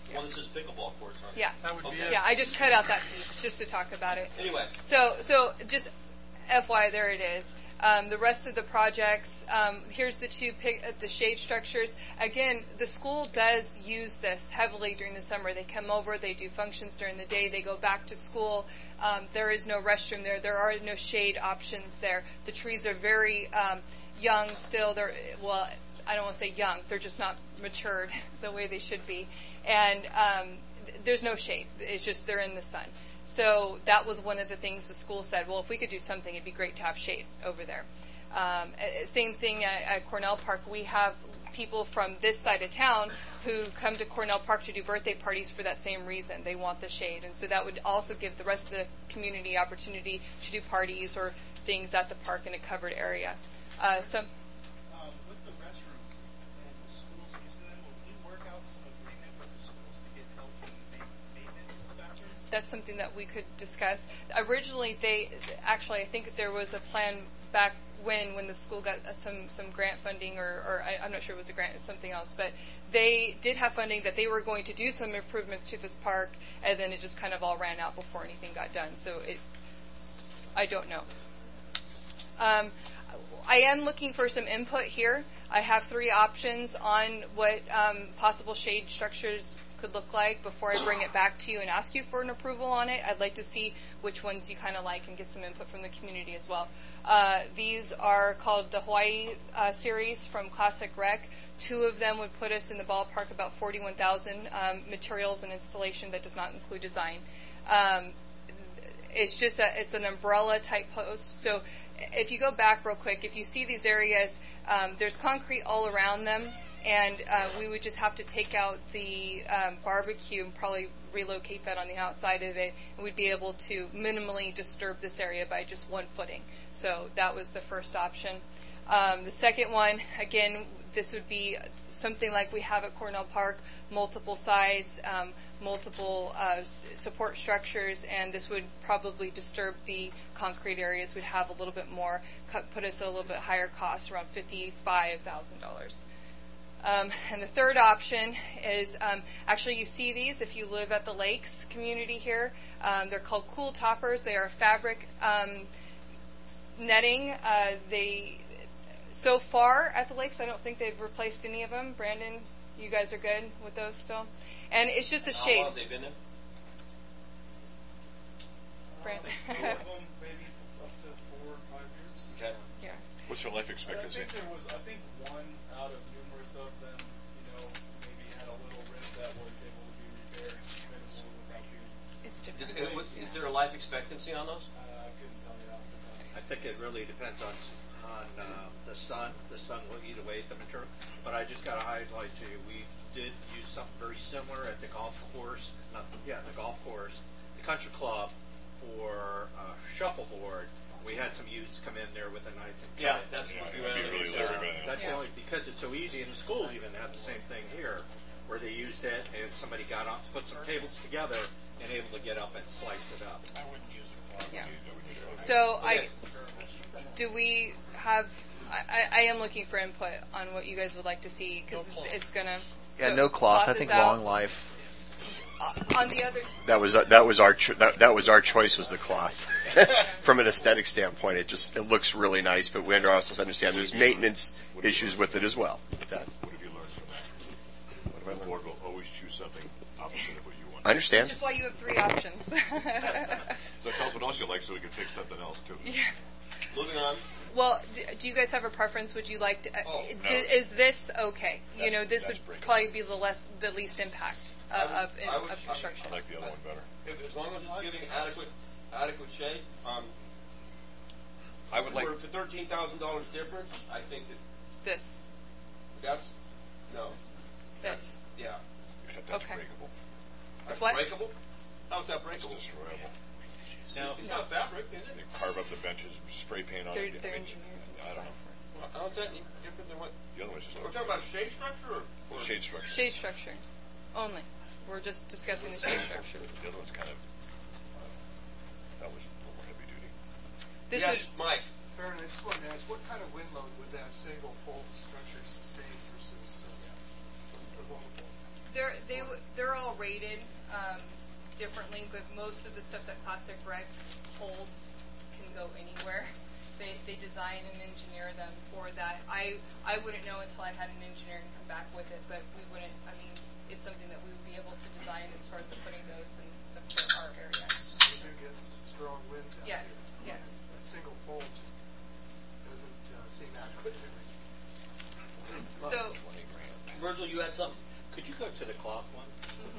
One that says pickleball courts on it. Yeah. That would be Okay. it. Yeah, I just cut out that piece just to talk about it. Anyway. So just FYI, there it is. The rest of the projects, here's the the shade structures. Again, the school does use this heavily during the summer. They come over, they do functions during the day, they go back to school. There is no restroom there. There are no shade options there. The trees are very young still. Well, I don't want to say young. They're just not matured the way they should be. And there's no shade. It's just they're in the sun. So that was one of the things the school said, well, if we could do something, it'd be great to have shade over there. Same thing at Cornell Park. We have people from this side of town who come to Cornell Park to do birthday parties for that same reason. They want the shade. And so that would also give the rest of the community opportunity to do parties or things at the park in a covered area. With the restrooms and the schools using them, will you work out some agreement with the schools to get healthy maintenance of the bathrooms? That's something that we could discuss. Originally, I think there was a plan back when the school got some grant funding, or I'm not sure it was a grant, it's something else, but they did have funding that they were going to do some improvements to this park, and then it just kind of all ran out before anything got done. So I don't know. I am looking for some input here. I have 3 options on what possible shade structures could look like before I bring it back to you and ask you for an approval on it. I'd like to see which ones you kind of like and get some input from the community as well. These are called the Hawaii series from Classic Rec. 2 of them would put us in the ballpark about $41,000. Materials and installation that does not include design. It's just it's an umbrella type post. So if you go back real quick, if you see these areas, there's concrete all around them, and we would just have to take out the barbecue and probably relocate that on the outside of it, and we'd be able to minimally disturb this area by just 1 footing. So that was the first option. The second one, again, this would be something like we have at Cornell Park, multiple sides, multiple support structures, and this would probably disturb the concrete areas. We'd have a little bit more, put us at a little bit higher cost, around $55,000. And the third option is, actually you see these if you live at the Lakes community here. They're called cool toppers. They are fabric netting. So far at the Lakes, I don't think they've replaced any of them. Brandon, you guys are good with those still? And it's just a shade. How long have they been there? Brandon. Some of them maybe up to 4 or 5 years. Okay. Yeah. What's their life expectancy? I think one out of numerous of them, maybe had a little rip that was able to be repaired minimally without being. It's different. Is there a life expectancy on those? I couldn't tell you off the top. I think it really depends on the sun. The sun will eat away at the material. But I just got to highlight to you, we did use something very similar at the golf course. The golf course, the country club for shuffleboard. We had some youths come in there with a knife and cut it. That's what we really leery. That's only because it's so easy, and the schools even have the same thing here, where they used it and somebody got up, put some tables together, and able to get up and slice it up. I wouldn't use it. Yeah. So do we have? I am looking for input on what you guys would like to see, because it's gonna. Yeah, so no cloth. I is think out. long life. On the other. That was our choice was the cloth. From an aesthetic standpoint, it looks really nice, but we also understand there's maintenance issues with it as well. What's that? What have you learned from that? The board will always choose something opposite of what you want. I understand. Which is why you have 3 options. So tell us what else you like so we can pick something else too. Yeah. Moving on. Well, do you guys have a preference? Would you like to? No. Is this okay? This would breakable. probably be the least impact of construction. I like the other one better. As long as it's giving adequate shade. I would like. For $13,000 difference, I think This. that's no. This. Yeah. Except that's Okay. breakable. That's what? Breakable? How's that It's breakable? destroyable. It's not fabric, is it? They carve up the benches, spray paint on it. They're engineered. I don't know. How's that any different than what? The other one's just. We're talking about shade structure or shade structure. Shade structure. Only. We're just discussing the shade structure. The other one's kind of. That was a little more heavy duty. This yes, is Mike. Baron, I just wanted to ask, what kind of wind load would that single pole structure sustain versus a multiple? they're all rated differently, but most of the stuff that Classic Rec holds can go anywhere. They design and engineer them for that. I wouldn't know until I had an engineer come back with it, but we wouldn't. I mean, it's something that we would be able to design as far as putting those and stuff for our area. We do get strong winds out here. Yes. That single pole just doesn't seem adequate to me. So, Virgil, you had something? Could you go to the cloth one?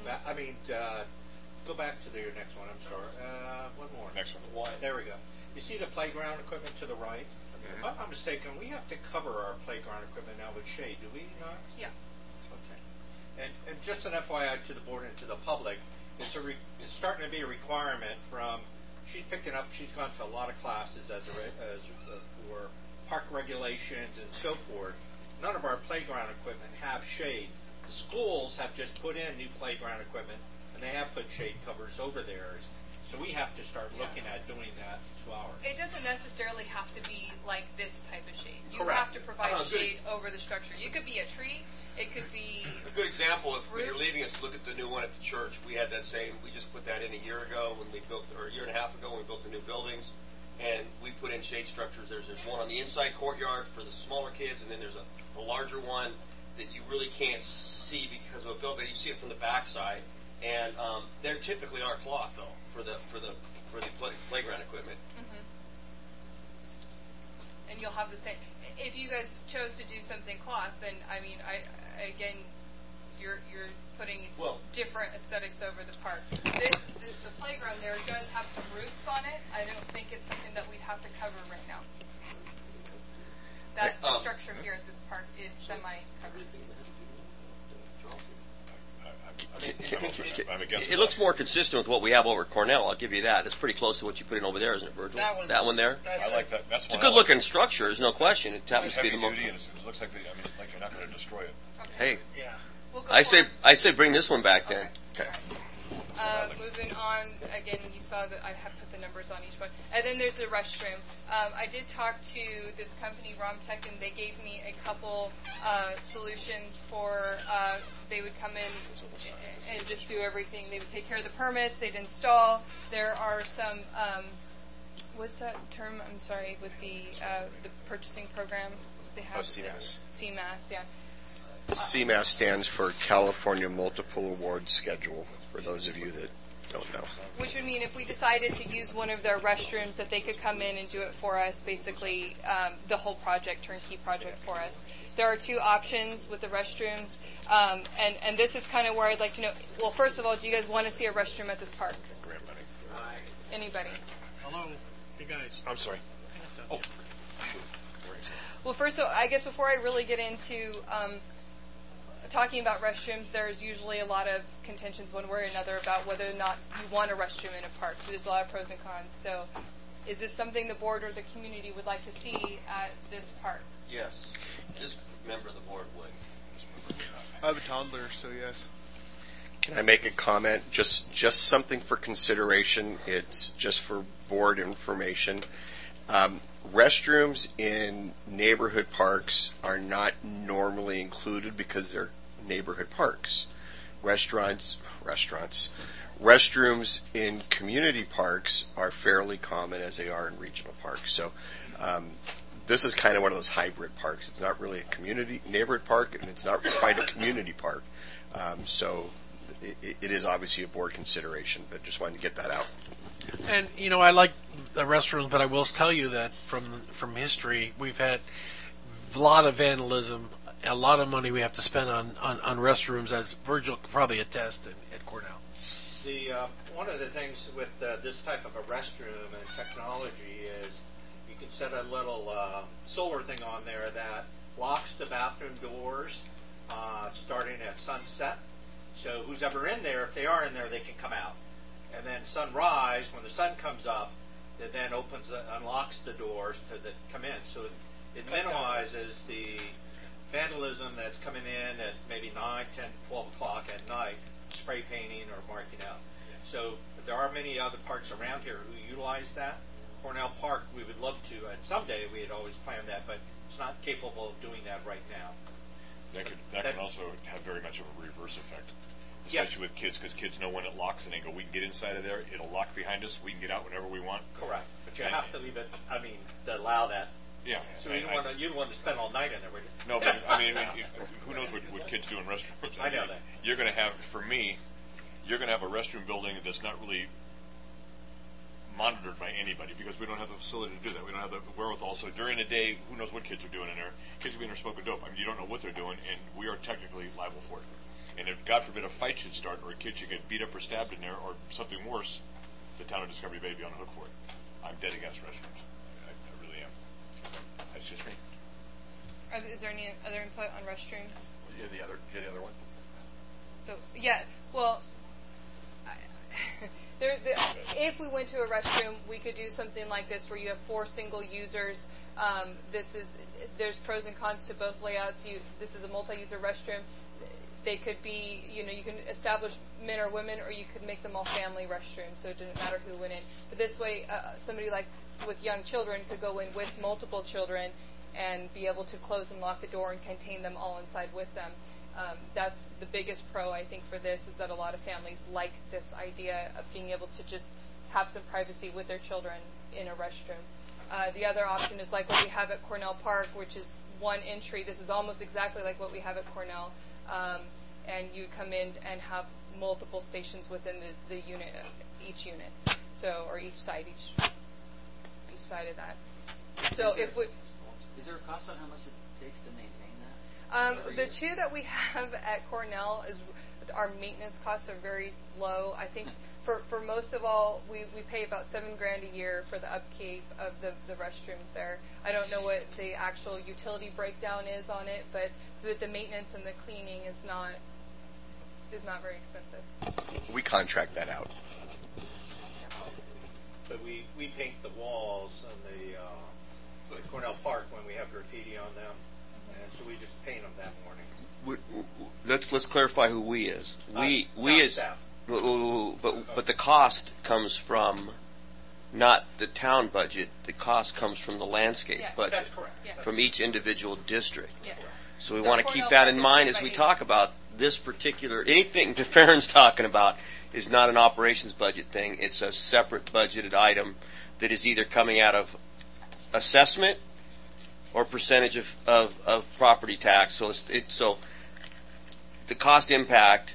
Go back to your next one. I'm sorry. One more. Next one. There we go. You see the playground equipment to the right? If I'm not mistaken, we have to cover our playground equipment now with shade, do we not? Yeah. Okay. And just an FYI to the board and to the public, it's starting to be a requirement from. She's gone to a lot of classes for park regulations and so forth. None of our playground equipment have shade. The schools have just put in new playground equipment, and they have put shade covers over theirs. So we have to start looking at doing that to ours. It doesn't necessarily have to be like this type of shade. You Correct. have to provide shade over the structure. You could be a tree. It could be a good example of when you're roofs. leaving us. Look at the new one at the church. We had that same. We just put that in a year ago when we built, or a year and a half ago when we built the new buildings, and we put in shade structures. There's one on the inside courtyard for the smaller kids, and then there's a larger one that you really can't see because of a building. You see it from the backside, and they're typically our cloth though for the playground equipment. Mm-hmm. And you'll have the same. If you guys chose to do something cloth, then I mean, you're putting different aesthetics over the park. The playground there does have some roofs on it. I don't think it's something that we'd have to cover right now. That the structure here at this park is semi-covered. It looks more consistent with what we have over at Cornell. I'll give you that. It's pretty close to what you put in over there, isn't it, Virgil? That one there. I like that. That's it's a good-looking structure. There's no question. It happens to be the most. It looks like like you're not going to destroy it. Okay. Hey, yeah. We'll I say bring this one back then. Okay. Moving on, again, you saw that I have put the numbers on each one. And then there's the restroom. I did talk to this company, Romtech, and they gave me a couple solutions for, they would come in and just do everything. They would take care of the permits, they'd install. There are some, what's that term? I'm sorry, with the purchasing program. They have CMAS. CMAS, yeah. CMAS stands for California Multiple Award Schedule, for those of you that don't know. Which would mean if we decided to use one of their restrooms, that they could come in and do it for us, basically the whole project, turnkey project for us. There are two options with the restrooms, and this is kind of where I'd like to know. Well, first of all, do you guys want to see a restroom at this park? Anybody? Hello, you guys. I'm sorry. Oh. Well, first, I guess before I really get into talking about restrooms, there's usually a lot of contentions one way or another about whether or not you want a restroom in a park. So there's a lot of pros and cons. So is this something the board or the community would like to see at this park? Yes. This member of the board would. I have a toddler, so yes. Can I make a comment? Just something for consideration. It's just for board information. Restrooms in neighborhood parks are not normally included because they're neighborhood parks. Restrooms in community parks are fairly common as they are in regional parks. So this is kind of one of those hybrid parks. It's not really a neighborhood park, and it's not quite a community park. So it is obviously a board consideration, but just wanted to get that out. And I like the restrooms, but I will tell you that from history, we've had a lot of vandalism, a lot of money we have to spend on restrooms, as Virgil could probably attest at Cornell. One of the things with this type of a restroom and technology is you can set a little solar thing on there that locks the bathroom doors starting at sunset. So who's ever in there, if they are in there, they can come out. And then sunrise, when the sun comes up, it then unlocks the doors to come in. So it minimizes the vandalism that's coming in at maybe 9, 10, 12 o'clock at night, spray painting or marking out. So there are many other parks around here who utilize that. Cornell Park, we would love to, and someday we had always planned that, but it's not capable of doing that right now. That can also have very much of a reverse effect. especially with kids, because kids know when it locks and they go, we can get inside of there, it'll lock behind us, we can get out whenever we want. Correct. But you have to leave it, to allow that. Yeah. So you don't want to spend all night in there, would you? No, but who knows what kids do in restrooms? I know that. You're going to have, for me, you're going to have a restroom building that's not really monitored by anybody because we don't have the facility to do that. We don't have the wherewithal. So during the day, who knows what kids are doing in there? Kids are being there smoking dope. You don't know what they're doing, and we are technically liable for it. And if, God forbid, a fight should start or a kid should get beat up or stabbed in there or something worse, the town of Discovery Bay be on the hook for it. I'm dead against restrooms. I really am. That's just me. Is there any other input on restrooms? Yeah, the other one. So if we went to a restroom, we could do something like this, where you have 4 single users. There's pros and cons to both layouts. This is a multi-user restroom. They could be, you can establish men or women, or you could make them all family restrooms, so it didn't matter who went in. But this way, somebody like with young children could go in with multiple children and be able to close and lock the door and contain them all inside with them. That's the biggest pro, I think, for this, is that a lot of families like this idea of being able to just have some privacy with their children in a restroom. The other option is like what we have at Cornell Park, which is one entry. This is almost exactly like what we have at Cornell. And you come in and have multiple stations within the unit, each unit, or each side of that. So is there a cost on how much it takes to maintain that? The 2 that we have at Cornell our maintenance costs are very low. I think for most of all, we pay about $7,000 a year for the upkeep of the restrooms there. I don't know what the actual utility breakdown is on it, but the maintenance and the cleaning is not very expensive. We contract that out. But we paint the walls on the Cornell Park when we have graffiti on them, and so we just paint them that morning. Let's clarify who we is. We is staff. But the cost comes from not the town budget. The cost comes from the landscape budget. That's correct. Yeah. From each individual district. Yeah. So we So want to Cornell keep that Park in is mind paid as by we you. talk about this particular, anything that Farron's talking about is not an operations budget thing. It's a separate budgeted item that is either coming out of assessment or percentage of property tax. So so the cost impact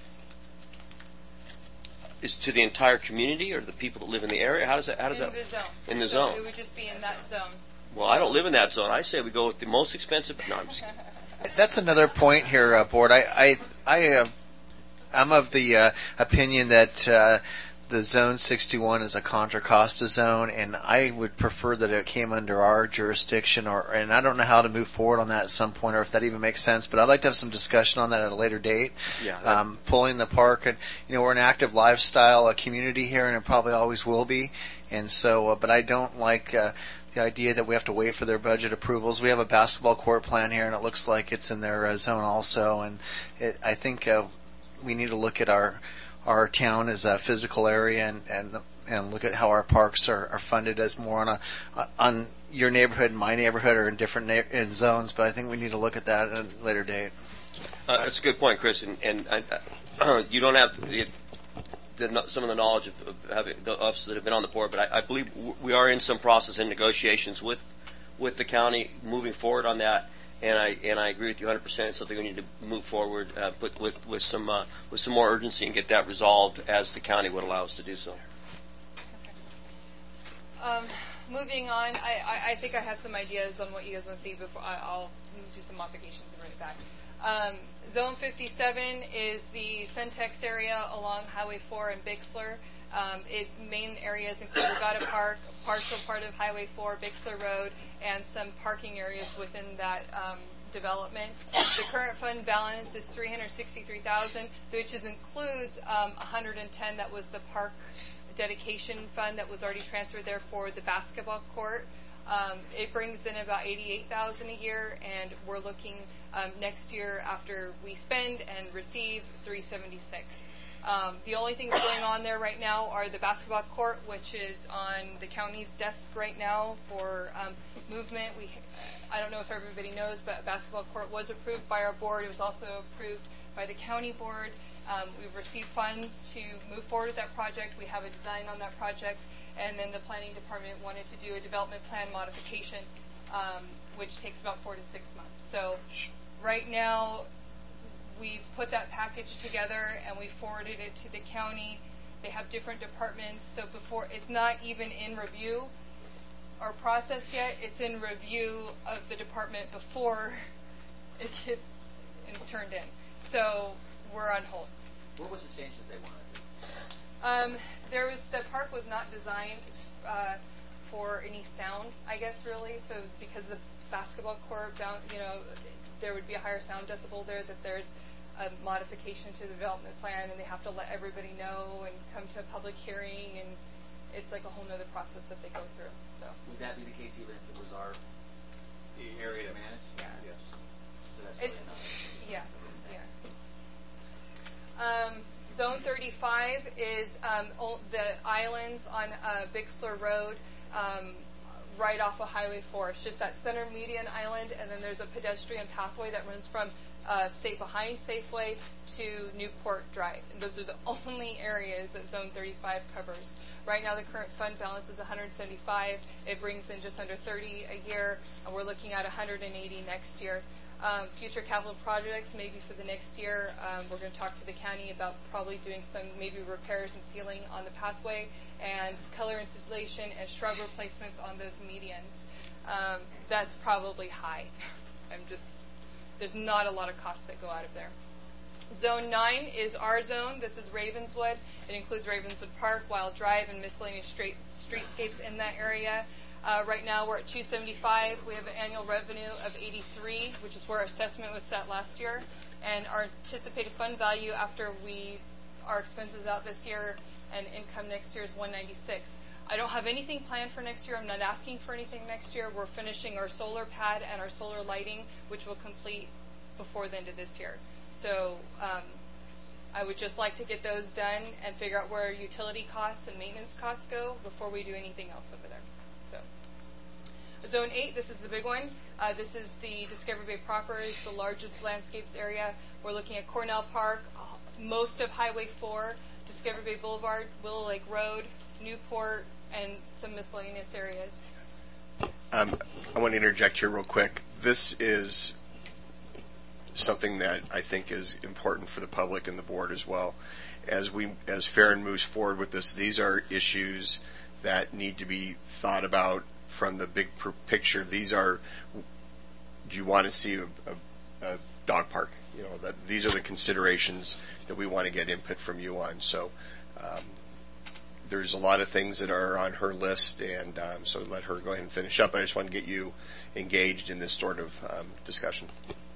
is to the entire community or the people that live in the area. How does that? In the zone. In the So zone. it would just be in that zone. Well, I don't live in that zone. I say we go with the most expensive. No, I'm just kidding. That's another point here, Board. I'm of the opinion that the Zone 61 is a Contra Costa zone, and I would prefer that it came under our jurisdiction. And I don't know how to move forward on that at some point, or if that even makes sense. But I'd like to have some discussion on that at a later date. Yeah. Pulling the park, and we're an active lifestyle community here, and it probably always will be. And so, but I don't like the idea that we have to wait for their budget approvals. We have a basketball court plan here, and it looks like it's in their zone also. And I think we need to look at our town as a physical area and look at how our parks are funded as more on your neighborhood and my neighborhood, or in different in zones. But I think we need to look at that at a later date. That's a good point, Chris. And you don't have some of the knowledge of having the officers that have been on the board, but I believe we are in some process in negotiations with the county moving forward on that. And I agree with you 100%. It's something we need to move forward, but with some more urgency and get that resolved as the county would allow us to do so. Moving on, I think I have some ideas on what you guys want to see before I'll do some modifications and bring it back. Zone 57 is the Centex area along Highway 4 and Bixler. Main areas include Regatta Park, partial part of Highway 4, Bixler Road, and some parking areas within that development. The current fund balance is $363,000, which includes $110 that was the park dedication fund that was already transferred there for the basketball court. It brings in about $88,000 a year, and we're looking next year after we spend and receive $376,000. The only things going on there right now are the basketball court, which is on the county's desk right now for movement. I don't know if everybody knows, but a basketball court was approved by our board. It was also approved by the county board, We've received funds to move forward with that project. We have a design on that project, and then the planning department wanted to do a development plan modification, which takes about 4 to 6 months. So right now, we've put that package together and we forwarded it to the county. They have different departments, so before it's not even in review or process yet. It's in review of the department before it gets turned in. So we're on hold. What was the change that they wanted? The park was not designed for any sound, I guess, really. So because the basketball court, there would be a higher sound decibel there. That there's a modification to the development plan, and they have to let everybody know and come to a public hearing, and it's like a whole nother process that they go through. So would that be the case even if it was our area to manage? Yeah. Yes. So that's really enough. Yeah. Zone 35 is the islands on Bixler Road, right off of Highway 4. It's just that center median island, and then there's a pedestrian pathway that runs from behind Safeway to Newport Drive. And those are the only areas that Zone 35 covers. Right now, the current fund balance is $175. It brings in just under $30 a year, and we're looking at $180 next year. Future capital projects, maybe for the next year, we're going to talk to the county about probably doing some maybe repairs and sealing on the pathway, and color installation and shrub replacements on those medians. That's probably high. There's not a lot of costs that go out of there. Zone 9 is our zone. This is Ravenswood. It includes Ravenswood Park, Wild Drive, and miscellaneous streetscapes in that area. Right now we're at 275. We have an annual revenue of 83, which is where our assessment was set last year. And our anticipated fund value after our expenses out this year and income next year is 196. I don't have anything planned for next year. I'm not asking for anything next year. We're finishing our solar pad and our solar lighting, which will complete before the end of this year. So I would just like to get those done and figure out where utility costs and maintenance costs go before we do anything else over there. So Zone 8, this is the big one. This is the Discovery Bay proper. It's the largest landscapes area. We're looking at Cornell Park, most of Highway 4, Discovery Bay Boulevard, Willow Lake Road, Newport, and some miscellaneous areas. I want to interject here real quick. This is something that I think is important for the public and the board as well. As Farron moves forward with this, these are issues that need to be thought about from the big picture. Do you want to see a dog park? These are the considerations that we want to get input from you on. So there's a lot of things that are on her list, and so let her go ahead and finish up. I just want to get you engaged in this sort of discussion.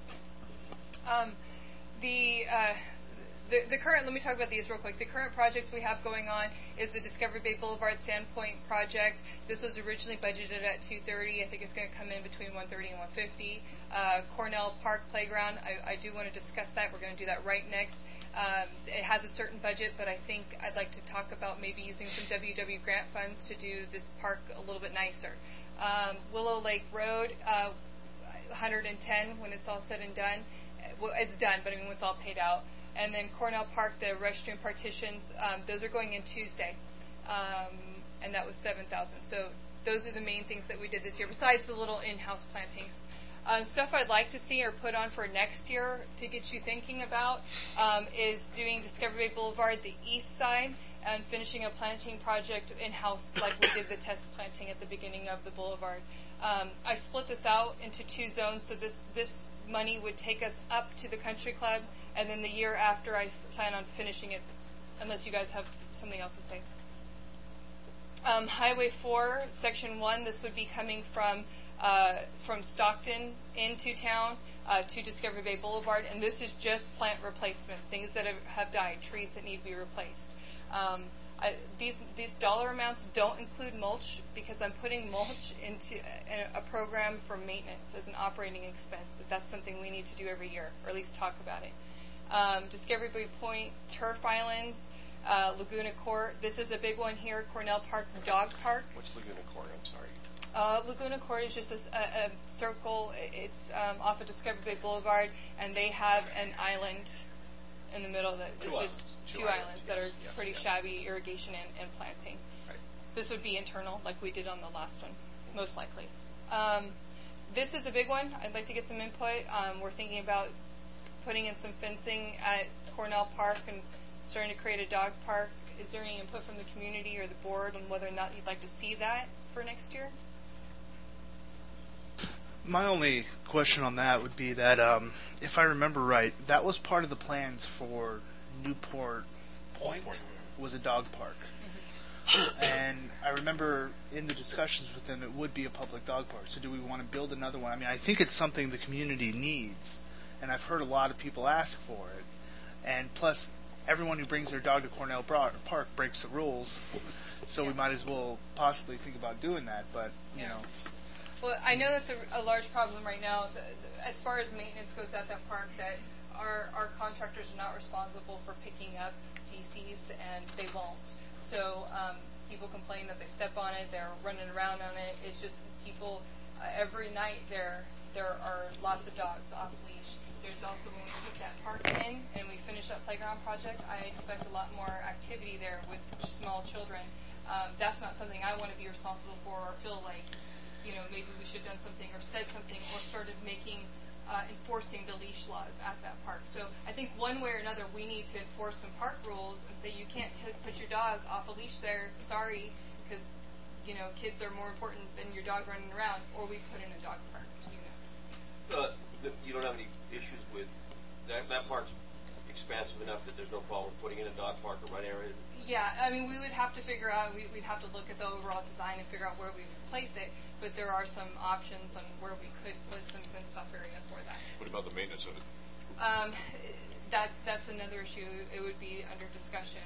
The current, let me talk about these real quick. The current projects we have going on is the Discovery Bay Boulevard Sandpoint project. This was originally budgeted at $230. I think it's going to come in between $130 and $150. Cornell Park Playground, I do want to discuss that. We're going to do that right next. It has a certain budget, but I think I'd like to talk about maybe using some WW grant funds to do this park a little bit nicer. Willow Lake Road, 110 when it's all said and done. Well, it's done, but I mean when it's all paid out. And then Cornell Park, the restroom partitions, those are going in Tuesday, and that was $7,000. So those are the main things that we did this year, besides the little in-house plantings. Stuff I'd like to see or put on for next year to get you thinking about is doing Discovery Bay Boulevard, the east side, and finishing a planting project in-house like we did the test planting at the beginning of the boulevard. I split this out into 2 zones, so this money would take us up to the country club, and then the year after I plan on finishing it, unless you guys have something else to say. Highway 4, Section 1, this would be coming from Stockton into town to Discovery Bay Boulevard, and this is just plant replacements, things that have died, trees that need to be replaced. These dollar amounts don't include mulch because I'm putting mulch into a program for maintenance as an operating expense. That's something we need to do every year, or at least talk about it. Discovery Bay Point, Turf Islands, Laguna Court. This is a big one here, Cornell Park Dog Park. What's Laguna Court? I'm sorry. Laguna Court is just a circle. It's off of Discovery Bay Boulevard, and they have an island in the middle. It's just two islands that are pretty shabby irrigation and planting. Right. This would be internal, like we did on the last one, most likely. This is a big one. I'd like to get some input. We're thinking about putting in some fencing at Cornell Park and starting to create a dog park. Is there any input from the community or the board on whether or not you'd like to see that for next year? My only question on that would be that, if I remember right, that was part of the plans for Newport Point, was a dog park. And I remember in the discussions with them, it would be a public dog park. So do we want to build another one? I mean, I think it's something the community needs, and I've heard a lot of people ask for it. And plus, everyone who brings their dog to Cornell Park breaks the rules, so we might as well possibly think about doing that. But you know. Well, I know that's a large problem right now. As far as maintenance goes at that park, that our contractors are not responsible for picking up feces, and they won't. So people complain that they step on it, they're running around on it. It's just people, every night there are lots of dogs off leash. There's also, when we put that park in and we finish that playground project, I expect a lot more activity there with small children. That's not something I want to be responsible for or feel like, maybe we should have done something or said something or started enforcing the leash laws at that park. So I think one way or another we need to enforce some park rules and say you can't put your dog off a leash there, sorry, because kids are more important than your dog running around, or we put in a dog park. You don't have any issues with that park's expansive enough that there's no problem putting in a dog park or run area? Yeah, I mean, we would have to figure out, we'd have to look at the overall design and figure out where we would place it, but there are some options on where we could put some fenced off area for that. What about the maintenance of it? That's another issue. It would be under discussion.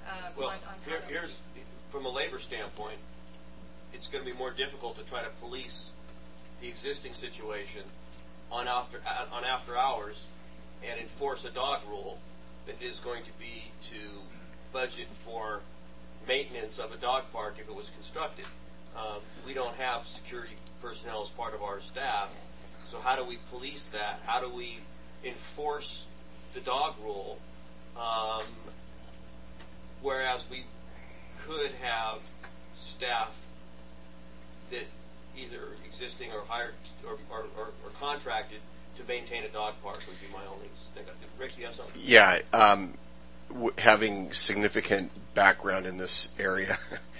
Here's, from a labor standpoint, it's going to be more difficult to try to police the existing situation on after hours and enforce a dog rule than it is going to be to budget for maintenance of a dog park if it was constructed. We don't have security personnel as part of our staff, so how do we police that? How do we enforce the dog rule? Whereas we could have staff that either existing or hired or contracted to maintain a dog park would be my only thing. Rick, do you have something? Yeah, having significant background in this area,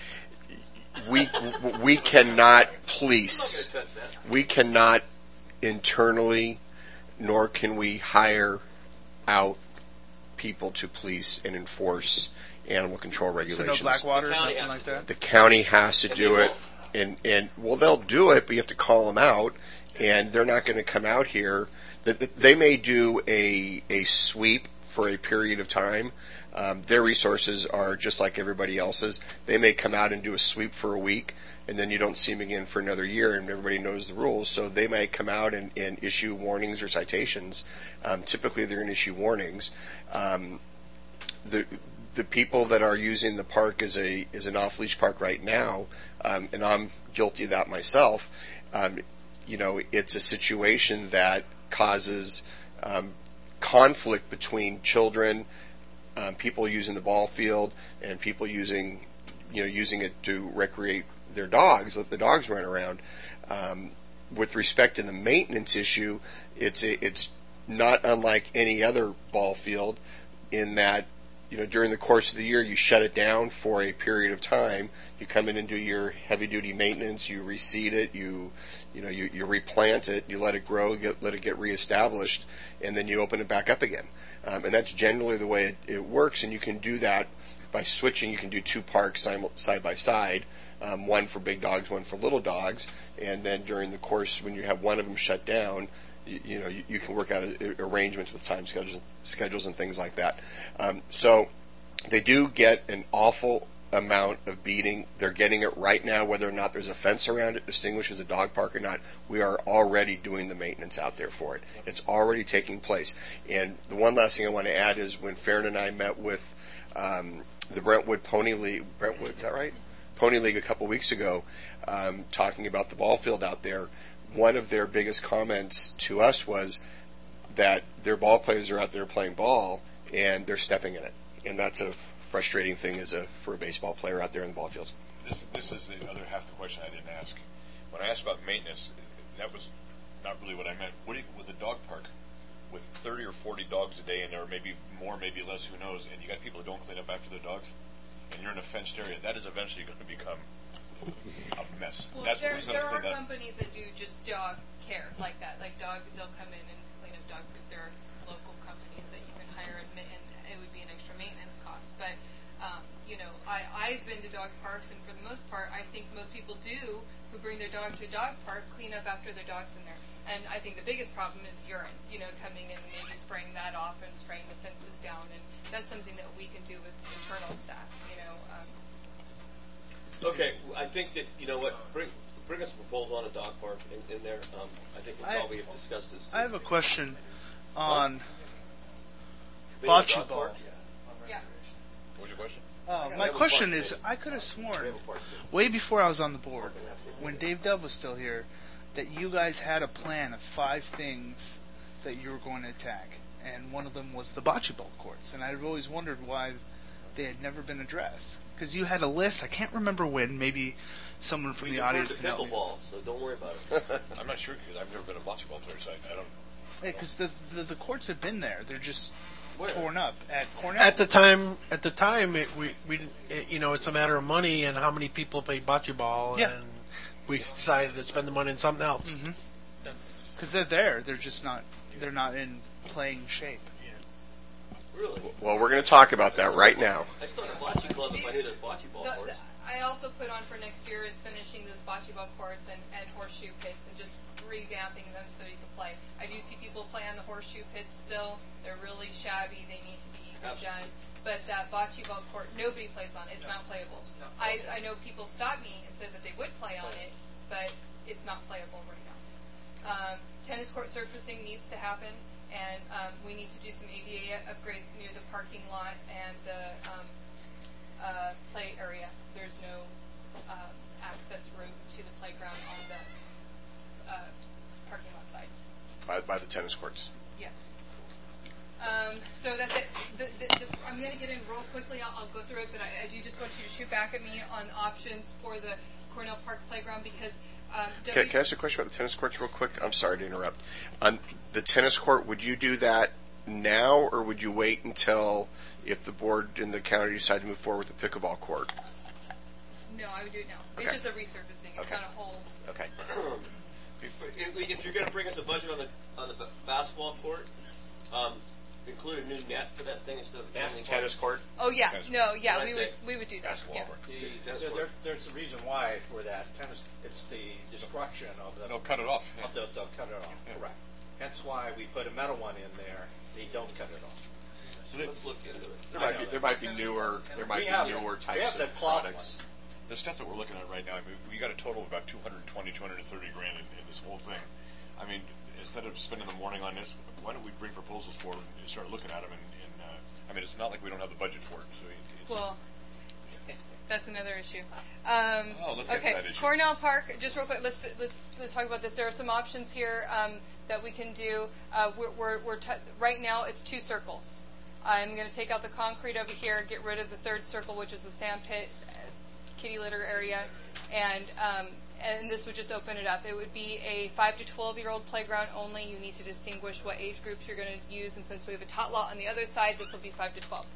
we cannot police. We cannot internally, nor can we hire out people to police and enforce animal control regulations. So no Blackwater, nothing like that? The county has to do it. And they'll do it, but you have to call them out, and they're not going to come out here. They may do a sweep for a period of time. Their resources are just like everybody else's. They may come out and do a sweep for a week, and then you don't see them again for another year, and everybody knows the rules. So they might come out and issue warnings or citations. Typically, they're going to issue warnings. The people that are using the park as an off-leash park right now, and I'm guilty of that myself, it's a situation that causes conflict between children, people using the ball field, and people using it to recreate their dogs, let the dogs run around. With respect to the maintenance issue, it's not unlike any other ball field in that, during the course of the year, you shut it down for a period of time. You come in and do your heavy-duty maintenance. You reseed it. You replant it. You let it grow. Let it get reestablished, and then you open it back up again. And that's generally the way it works. And you can do that by switching. You can do two parks side by side, one for big dogs, one for little dogs. And then during the course, when you have one of them shut down, you can work out arrangements with time schedules and things like that. So they do get an awful amount of beating. They're getting it right now, whether or not there's a fence around it distinguishes a dog park or not. We are already doing the maintenance out there for it. It's already taking place. And the one last thing I want to add is when Farron and I met with the Brentwood Pony League, Brentwood, is that right? Pony League a couple weeks ago, talking about the ball field out there, one of their biggest comments to us was that their ball players are out there playing ball, and they're stepping in it, and that's a frustrating thing for a baseball player out there in the ball fields. This is the other half of the question I didn't ask. When I asked about maintenance, that was not really what I meant. With a dog park with 30 or 40 dogs a day in there, maybe more, maybe less, who knows, and you got people who don't clean up after their dogs, and you're in a fenced area, that is eventually going to become a mess. Well, That's there the are companies that do just dog care like that. Like they'll come in and clean up dog poop. There are local companies that you can hire, and it would be an extra maintenance cost. But I've been to dog parks, and for the most part, I think most people who bring their dog to a dog park clean up after their dog's in there. And I think the biggest problem is urine. Coming in and maybe spraying that off and spraying the fences down, and that's something that we can do with internal staff. Okay, I think that bring us a proposal on a dog park in there. I think we'll probably have discussed this. I have a question on bocce ball. Yeah. What was your question? My question is, I could have sworn, way before I was on the board, when Dave Dove was still here, that you guys had a plan of 5 things that you were going to attack, and one of them was the bocce ball courts, and I've always wondered why they had never been addressed. Because you had a list, I can't remember when, maybe someone from the audience can help me. Pickleball, so don't worry about it. I'm not sure because I've never been a bocce ball player, so I don't. Hey, because the courts have been there, they're just torn up at Cornell. At the time, it's a matter of money and how many people play bocce ball, and we decided to spend the money on something else. Because they're there, they're not in playing shape. Really? Well, we're going to talk about that right now. I started a bocce club if I knew there's bocce ball courts. I also put on for next year is finishing those bocce ball courts and horseshoe pits and just revamping them so you can play. I do see people play on the horseshoe pits still. They're really shabby. They need to be redone. But that bocce ball court, nobody plays on it. It's not playable. I know people stopped me and said that they would play on it, but it's not playable right now. Tennis court surfacing needs to happen, and we need to do some ADA upgrades near the parking lot and the play area. There's no access route to the playground on the parking lot side. By the tennis courts. Yes. So that's it. I'm going to get in real quickly. I'll go through it, but I do just want you to shoot back at me on options for the Cornell Park playground because. Can I ask a question about the tennis courts real quick? I'm sorry to interrupt. On the tennis court, would you do that now, or would you wait until if the board and the county decide to move forward with the pickleball court? No, I would do it now. Okay. It's just a resurfacing. It's not a whole. Okay. If you're going to bring us a budget on the basketball court, include a new net for that thing instead of a tennis court. Oh yeah, tennis we would do that. Basketball Yeah. court. There's a reason why for that tennis. It's the destruction of the. They'll cut it off. They'll cut it off. Yeah. Correct. That's why we put a metal one in there. They don't cut it off. Let's look into it. There might be newer types of products. The stuff that we're looking at right now, I mean, we got a total of about 220, 230 grand in this whole thing. I mean, instead of spending the morning on this, why don't we bring proposals forward and start looking at them? I mean, it's not like we don't have the budget for it. So Well, that's another issue. let's get to that issue. Cornell Park. Just real quick, let's talk about this. There are some options here that we can do. Right now it's 2 circles. I'm going to take out the concrete over here, get rid of the 3rd circle, which is the sand pit, kitty litter area, and this would just open it up. It would be a 5 to 12-year-old playground only. You need to distinguish what age groups you're going to use, and since we have a tot lot on the other side, this will be 5 to 12.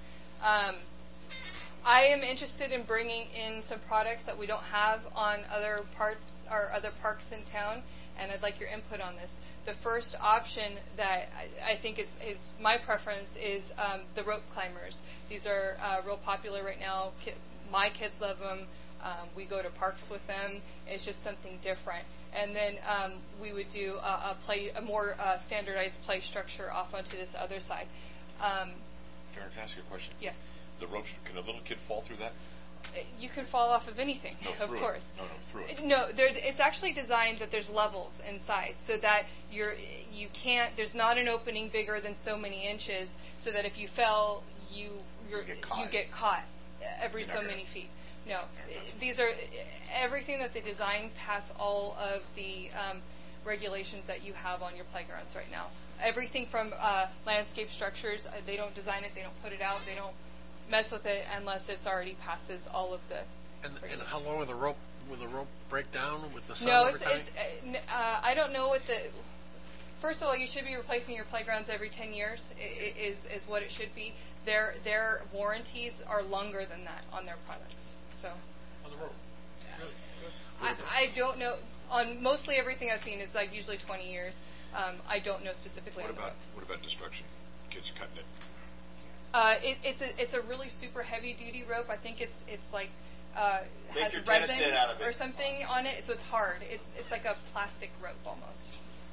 I am interested in bringing in some products that we don't have on other parts or other parks in town, and I'd like your input on this. The first option that I think is my preference is the rope climbers. These are real popular right now. My kids love them. We go to parks with them. It's just something different. And then we would do a more standardized play structure off onto this other side. Farron, can I ask you a question? Yes. The ropes, can a little kid fall through that? You can fall off of anything, No, of course. through it. No, it's actually designed that there's levels inside, so that you can't. There's not an opening bigger than so many inches, so that if you fell, you get caught every so many feet. No, these are everything that they design pass all of the regulations that you have on your playgrounds right now. everything from landscape structures. They don't design it. They don't put it out. They don't mess with it unless it's already passes all of the. And how long will the rope break down with the sun? No, over time? I don't know what the. First of all, you should be replacing your playgrounds every 10 years. Is what it should be. Their warranties are longer than that on their products. So. On the rope. Really? I don't know. On mostly everything I've seen, it's like usually 20 years. I don't know specifically. What about destruction? Kids cutting it. It's a really super heavy duty rope. I think it's like Make has your tennis resin net out of it. or something on it, so it's hard. It's like a plastic rope almost.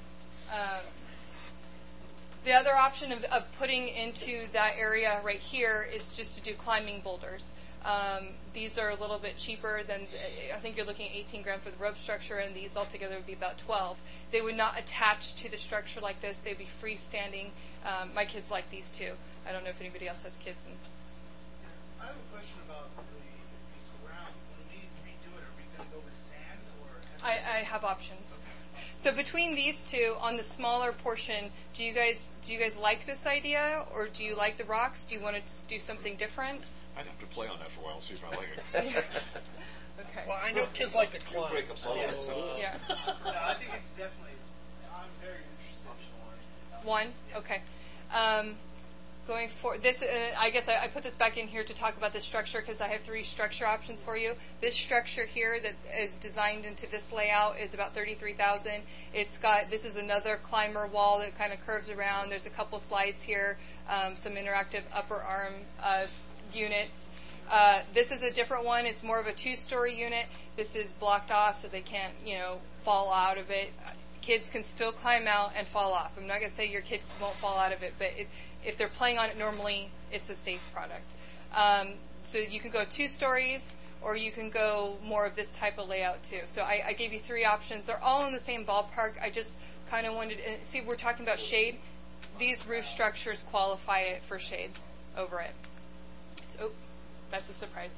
The other option of putting into that area right here is just to do climbing boulders. These are a little bit cheaper than, I think you're looking at 18 grand for the rope structure, and these altogether would be about 12. They would not attach to the structure like this. They'd be freestanding. My kids like these too. I don't know if anybody else has kids. I have a question about the ground. When we redo it, are we going to go with sand or? I have options. So between these two, on the smaller portion, do you guys like this idea, or do you like the rocks? Do you want to do something different? I'd have to play on that for a while and see if I like it. Okay. Well, I know kids like to climb. break a bone. Yeah. No, I think it's definitely. I'm very interested in One? Okay. Going for this, I guess I put this back in here to talk about this structure because I have 3 structure options for you. This structure here that is designed into this layout is about $33,000. This is another climber wall that kind of curves around. There's a couple slides here, some interactive upper arm units. This is a different one. It's more of a 2-story unit. This is blocked off so they can't, fall out of it. Kids can still climb out and fall off. I'm not going to say your kid won't fall out of it, but if they're playing on it normally, it's a safe product. So you can go 2 stories, or you can go more of this type of layout too. So I gave you 3 options. They're all in the same ballpark. I just kind of wanted to see, we're talking about shade. These roof structures qualify it for shade over it. So, that's a surprise.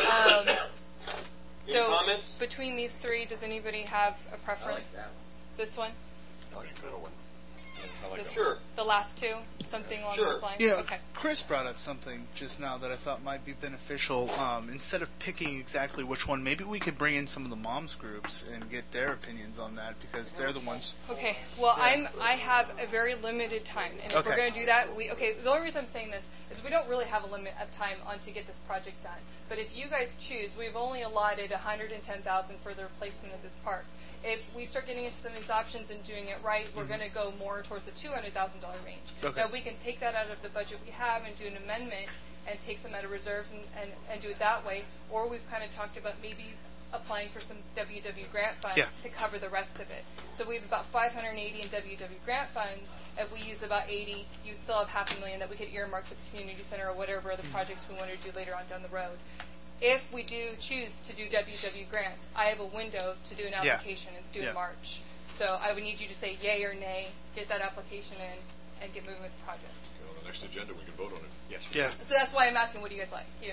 Any comments? Between these 3, does anybody have a preference? I like that one. This one? I like the middle one. I like that Sure. The last 2? Something along Sure. those lines? Yeah, Okay. Chris brought up something just now that I thought might be beneficial. Instead of picking exactly which one, maybe we could bring in some of the moms groups and get their opinions on that because they're the ones. Okay. Well, I have a very limited time, and if we're going to do that, the only reason I'm saying this is we don't really have a limit of time on to get this project done. But if you guys choose, we've only allotted $110,000 for the replacement of this park. If we start getting into some of these options and doing it right, we're going to go more towards the $200,000 range. Okay. Now, we can take that out of the budget we have and do an amendment and take some out of reserves and do it that way. Or we've kind of talked about maybe applying for some WW grant funds to cover the rest of it. So we have about $580 in WW grant funds. If we use about 80, you'd still have $500,000 that we could earmark for the community center or whatever other projects we wanted to do later on down the road. If we do choose to do WW grants, I have a window to do an application. It's due in March. So I would need you to say yay or nay, get that application in, and get moving with the project. Okay, on the next agenda, we can vote on it. Yes. Yeah. So that's why I'm asking, what do you guys like? Hey,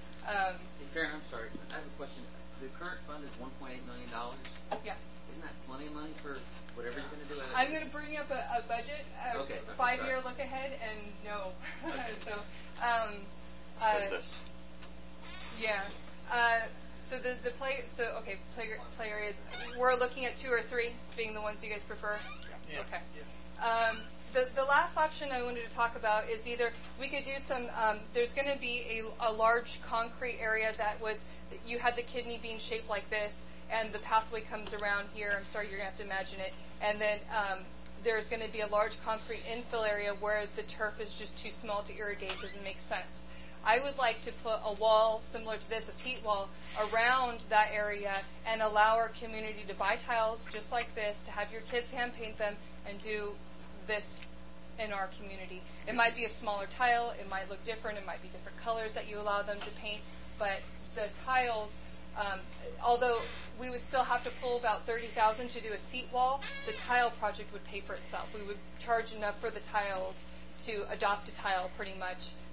Karen, I'm sorry. I have a question. The current fund is $1.8 million. Yeah. Isn't that plenty of money for whatever you're going to do? I'm going to bring up a budget, Okay. 5-year look ahead, and no. So, What's this? yeah. So the play areas. We're looking at 2 or 3 being the ones you guys prefer. Yeah. Okay. The last option I wanted to talk about is either we could do some. There's going to be a large concrete area you had the kidney bean shaped like this, and the pathway comes around here. I'm sorry, you're going to have to imagine it. And then there's going to be a large concrete infill area where the turf is just too small to irrigate. Doesn't make sense. I would like to put a wall similar to this, a seat wall, around that area and allow our community to buy tiles just like this, to have your kids hand paint them and do this in our community. It might be a smaller tile, it might look different, it might be different colors that you allow them to paint, but the tiles, although we would still have to pull about $30,000 to do a seat wall, the tile project would pay for itself. We would charge enough for the tiles to adopt a tile pretty much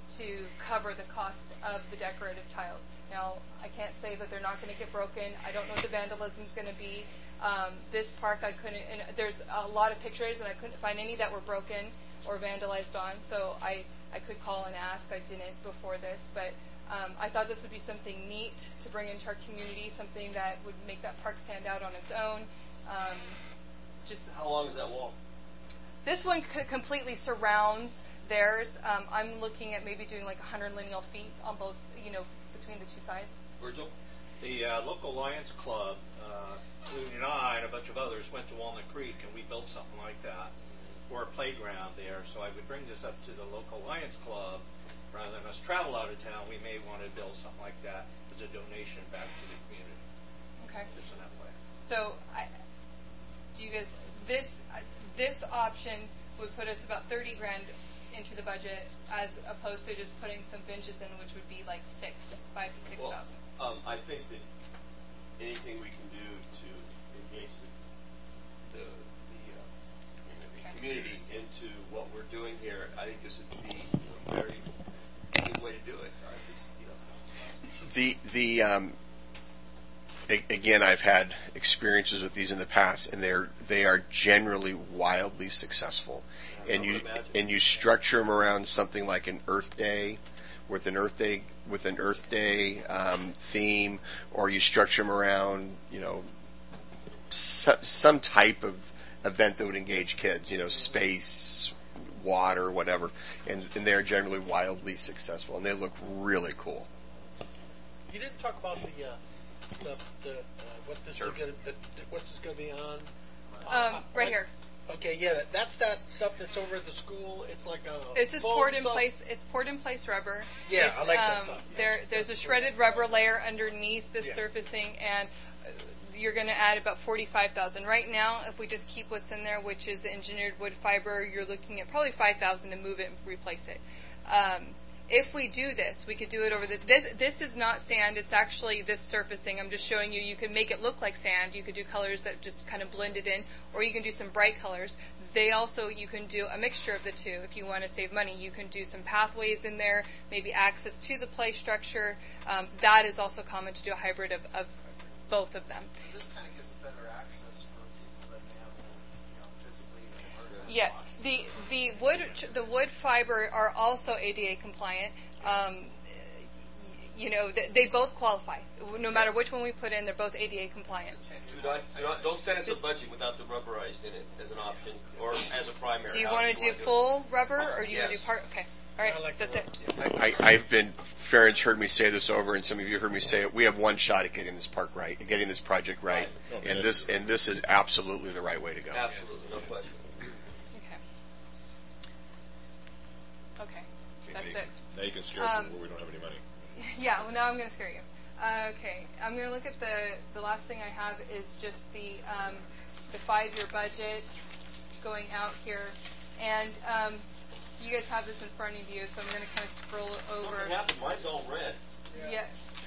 to cover the cost of the decorative tiles. Now, I can't say that they're not going to get broken. I don't know what the vandalism is going to be. This park, I couldn't, and there's a lot of pictures, and I couldn't find any that were broken or vandalized on, so I could call and ask. I didn't before this, but I thought this would be something neat to bring into our community, something that would make that park stand out on its own. How long is that wall? This one completely surrounds theirs. I'm looking at maybe doing like 100 lineal feet on both, between the two sides. Virgil? The local Lions Club, including I and a bunch of others, went to Walnut Creek and we built something like that for a playground there. So I would bring this up to the local Lions Club. Rather than us travel out of town, we may want to build something like that as a donation back to the community. Okay. Just in that way. So, do you guys, this option would put us about $30,000 into the budget, as opposed to just putting some benches in, which would be like $5,000 to $6,000. Well, I think that anything we can do to engage the community into what we're doing here, I think this would be a very good way to do it. Again, I've had experiences with these in the past, and they are generally wildly successful. And you structure them around something like an Earth Day, with an Earth Day theme, or you structure them around some type of event that would engage kids, space, water, whatever, and they're generally wildly successful, and they look really cool. You didn't talk about what this is going to be on. Right here. Okay, yeah, that's that stuff that's over at the school. It's like a. This is poured in place. It's poured in place rubber. Yeah, it's, I like that stuff. There's a shredded rubber layer underneath the surfacing, and you're going to add about $45,000. Right now, if we just keep what's in there, which is the engineered wood fiber, you're looking at probably $5,000 to move it and replace it. If we do this, we could do it over this is not sand, it's actually this surfacing. I'm just showing you can make it look like sand. You could do colors that just kind of blend it in, or you can do some bright colors. You can do a mixture of the two if you want to save money. You can do some pathways in there, maybe access to the play structure. That is also common to do a hybrid of both of them. This kind of gives better access for people that may have physically hard to Yes, the wood fiber are also ADA compliant. They both qualify. No matter which one we put in, they're both ADA compliant. Don't send us a budget without the rubberized in it as an option or as a primary. Do you want to do full rubber, or do you want to do part? Okay, all right, that's it. I've been. Farron's heard me say this over, and some of you heard me say it. We have one shot at getting this park right, getting this project right, and this is absolutely the right way to go. Absolutely, no question. Okay, that's it. Now you can scare us where we don't have any money. Yeah, well, now I'm going to scare you. Okay, I'm going to look at the last thing I have is just the 5-year budget going out here, and you guys have this in front of you, so I'm going to kind of scroll over. Something happened. Mine's all red. Yes.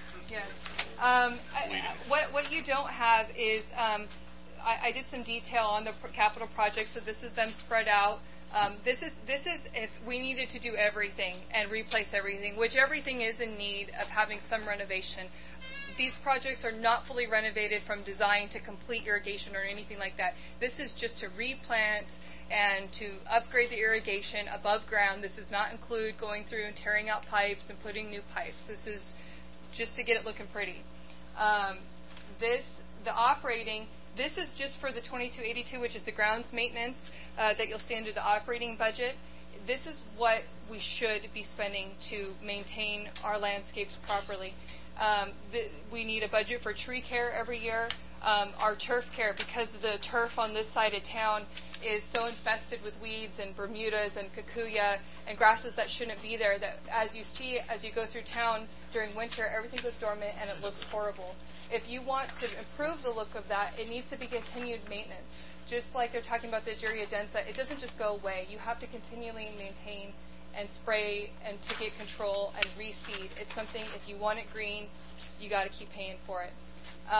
What you don't have is I did some detail on the capital projects, so this is them spread out. This is if we needed to do everything and replace everything, which everything is in need of having some renovation. These projects are not fully renovated from design to complete irrigation or anything like that. This is just to replant and to upgrade the irrigation above ground. This does not include going through and tearing out pipes and putting new pipes. This is just to get it looking pretty. This is just for the 2282, which is the grounds maintenance that you'll see under the operating budget. This is what we should be spending to maintain our landscapes properly. We need a budget for tree care every year. Our turf care, because the turf on this side of town is so infested with weeds and Bermudas and kikuya and grasses that shouldn't be there, that as you go through town during winter, everything goes dormant and it looks horrible. If you want to improve the look of that, it needs to be continued maintenance. Just like they're talking about the Egeria densa, it doesn't just go away. You have to continually maintain and spray and to get control and reseed. It's something, if you want it green, you got to keep paying for it.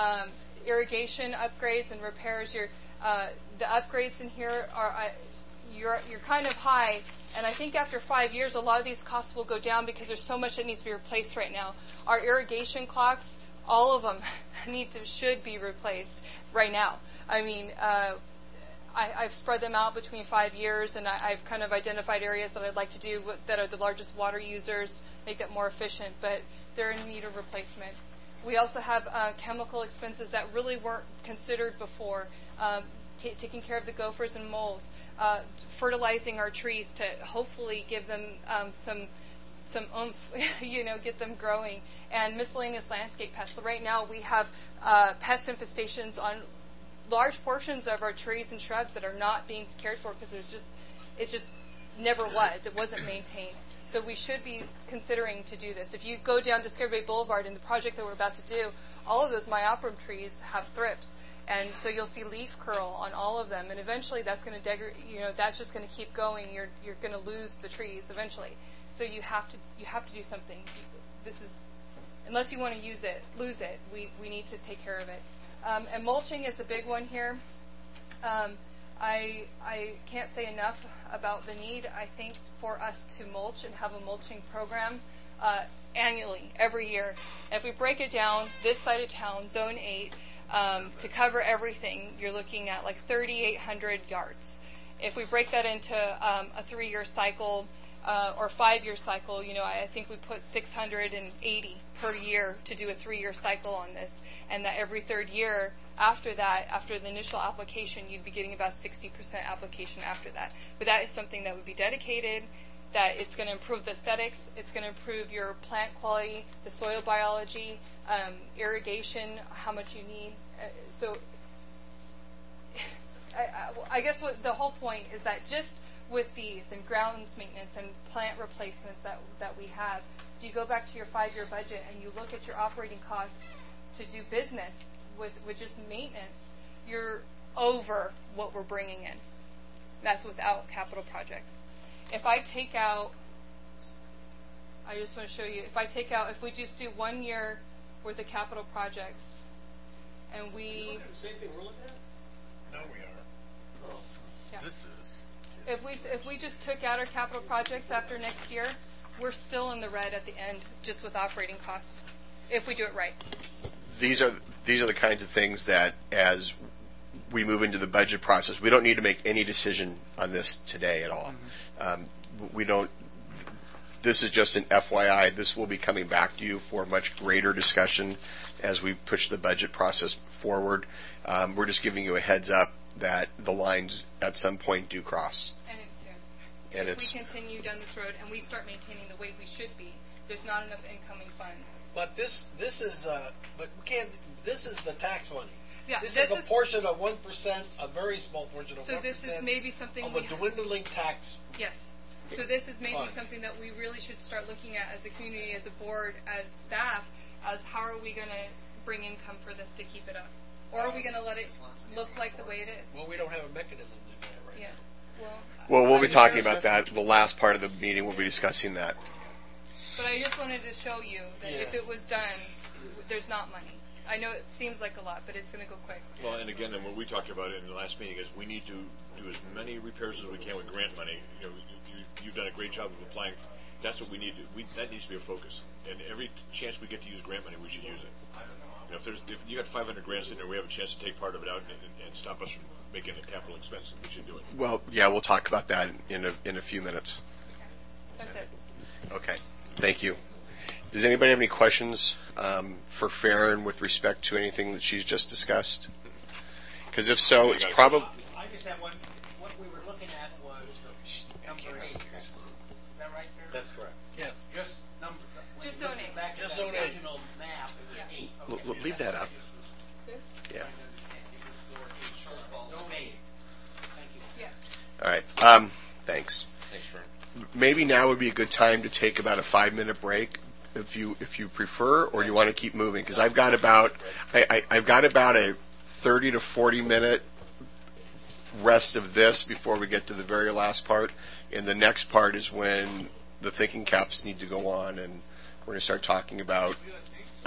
Irrigation upgrades and repairs. The upgrades in here are, you're kind of high. And I think after 5 years, a lot of these costs will go down because there's so much that needs to be replaced right now. Our irrigation clocks, all of them should be replaced right now. I mean, I've spread them out between 5 years, and I've kind of identified areas that I'd like to do that are the largest water users, make that more efficient, but they're in need of replacement. We also have chemical expenses that really weren't considered before, taking care of the gophers and moles, fertilizing our trees to hopefully give them some oomph, get them growing, and miscellaneous landscape pests. So right now we have pest infestations on large portions of our trees and shrubs that are not being cared for because it just never was. It wasn't maintained. So we should be considering to do this. If you go down Discovery Bay Boulevard in the project that we're about to do, all of those myoprim trees have thrips. And so you'll see leaf curl on all of them, and eventually that's going to that's just going to keep going. You're going to lose the trees eventually. So you have to do something. This is, unless you want to lose it. We need to take care of it. And mulching is the big one here. I can't say enough about the need, I think, for us to mulch and have a mulching program annually, every year. If we break it down, this side of town, Zone 8, to cover everything, you're looking at like 3,800 yards. If we break that into a 3-year cycle or 5-year cycle, I think we put 680 per year to do a 3-year cycle on this, and that every third year after that, after the initial application, you'd be getting about 60% application after that. But that is something that would be dedicated, that it's going to improve the aesthetics, it's going to improve your plant quality, the soil biology, irrigation, how much you need. So I guess what the whole point is that just with these and grounds maintenance and plant replacements that we have, if you go back to your 5-year budget and you look at your operating costs to do business with just maintenance, you're over what we're bringing in. That's without capital projects. If I take out, I just want to show you, if we just do 1 year worth of capital projects, and we... Are you looking at the same thing we're looking at? No, we are. Oh. Yeah. This is... If we just took out our capital projects after next year, we're still in the red at the end, just with operating costs, if we do it right. These are the kinds of things that, as we move into the budget process, we don't need to make any decision on this today at all. We don't. This is just an FYI. This will be coming back to you for much greater discussion as we push the budget process forward. We're just giving you a heads up that the lines at some point do cross. And it's soon. And if we continue down this road and we start maintaining the way we should be, there's not enough incoming funds. But this is but we can't. This is the tax money. Yeah, this is a portion of 1%, a very small portion of 1%. So this is maybe something of a dwindling tax. Yes. So this is maybe fund. Something that we really should start looking at as a community, as a board, as staff, as how are we going to bring income for this to keep it up? Or are we going to let it look like the way it is? Well, we don't have a mechanism to do that right now. Well, we'll be talking about that. The last part of the meeting, we'll be discussing that. But I just wanted to show you that if it was done, there's not money. I know it seems like a lot, but it's going to go quick. Well, and again, and what we talked about in the last meeting is we need to do as many repairs as we can with grant money. You've done a great job of applying. That's what we need to. That needs to be our focus. And every chance we get to use grant money, we should use it. If you got 500 grants in there, we have a chance to take part of it out and stop us from making a capital expense. We should do it. Well, yeah, we'll talk about that in a few minutes. Okay. That's it. Okay. Thank you. Does anybody have any questions for Farron with respect to anything that she's just discussed? Because if so, it's probably... I just have one. What we were looking at was number 8. Is that right, Farron? That's correct. Yes. Just number. Just zone 8. Back to Just that zone 8. original map, it was 8. Okay. Leave that up. This? Yeah. Zone 8. Thank you. Yes. All right. Thanks. Thanks, Fern. Maybe now would be a good time to take about a 5-minute break, if you prefer, or you want to keep moving. Because I've got about a 30 to 40 minute rest of this before we get to the very last part, and the next part is when the thinking caps need to go on, and we're going to start talking about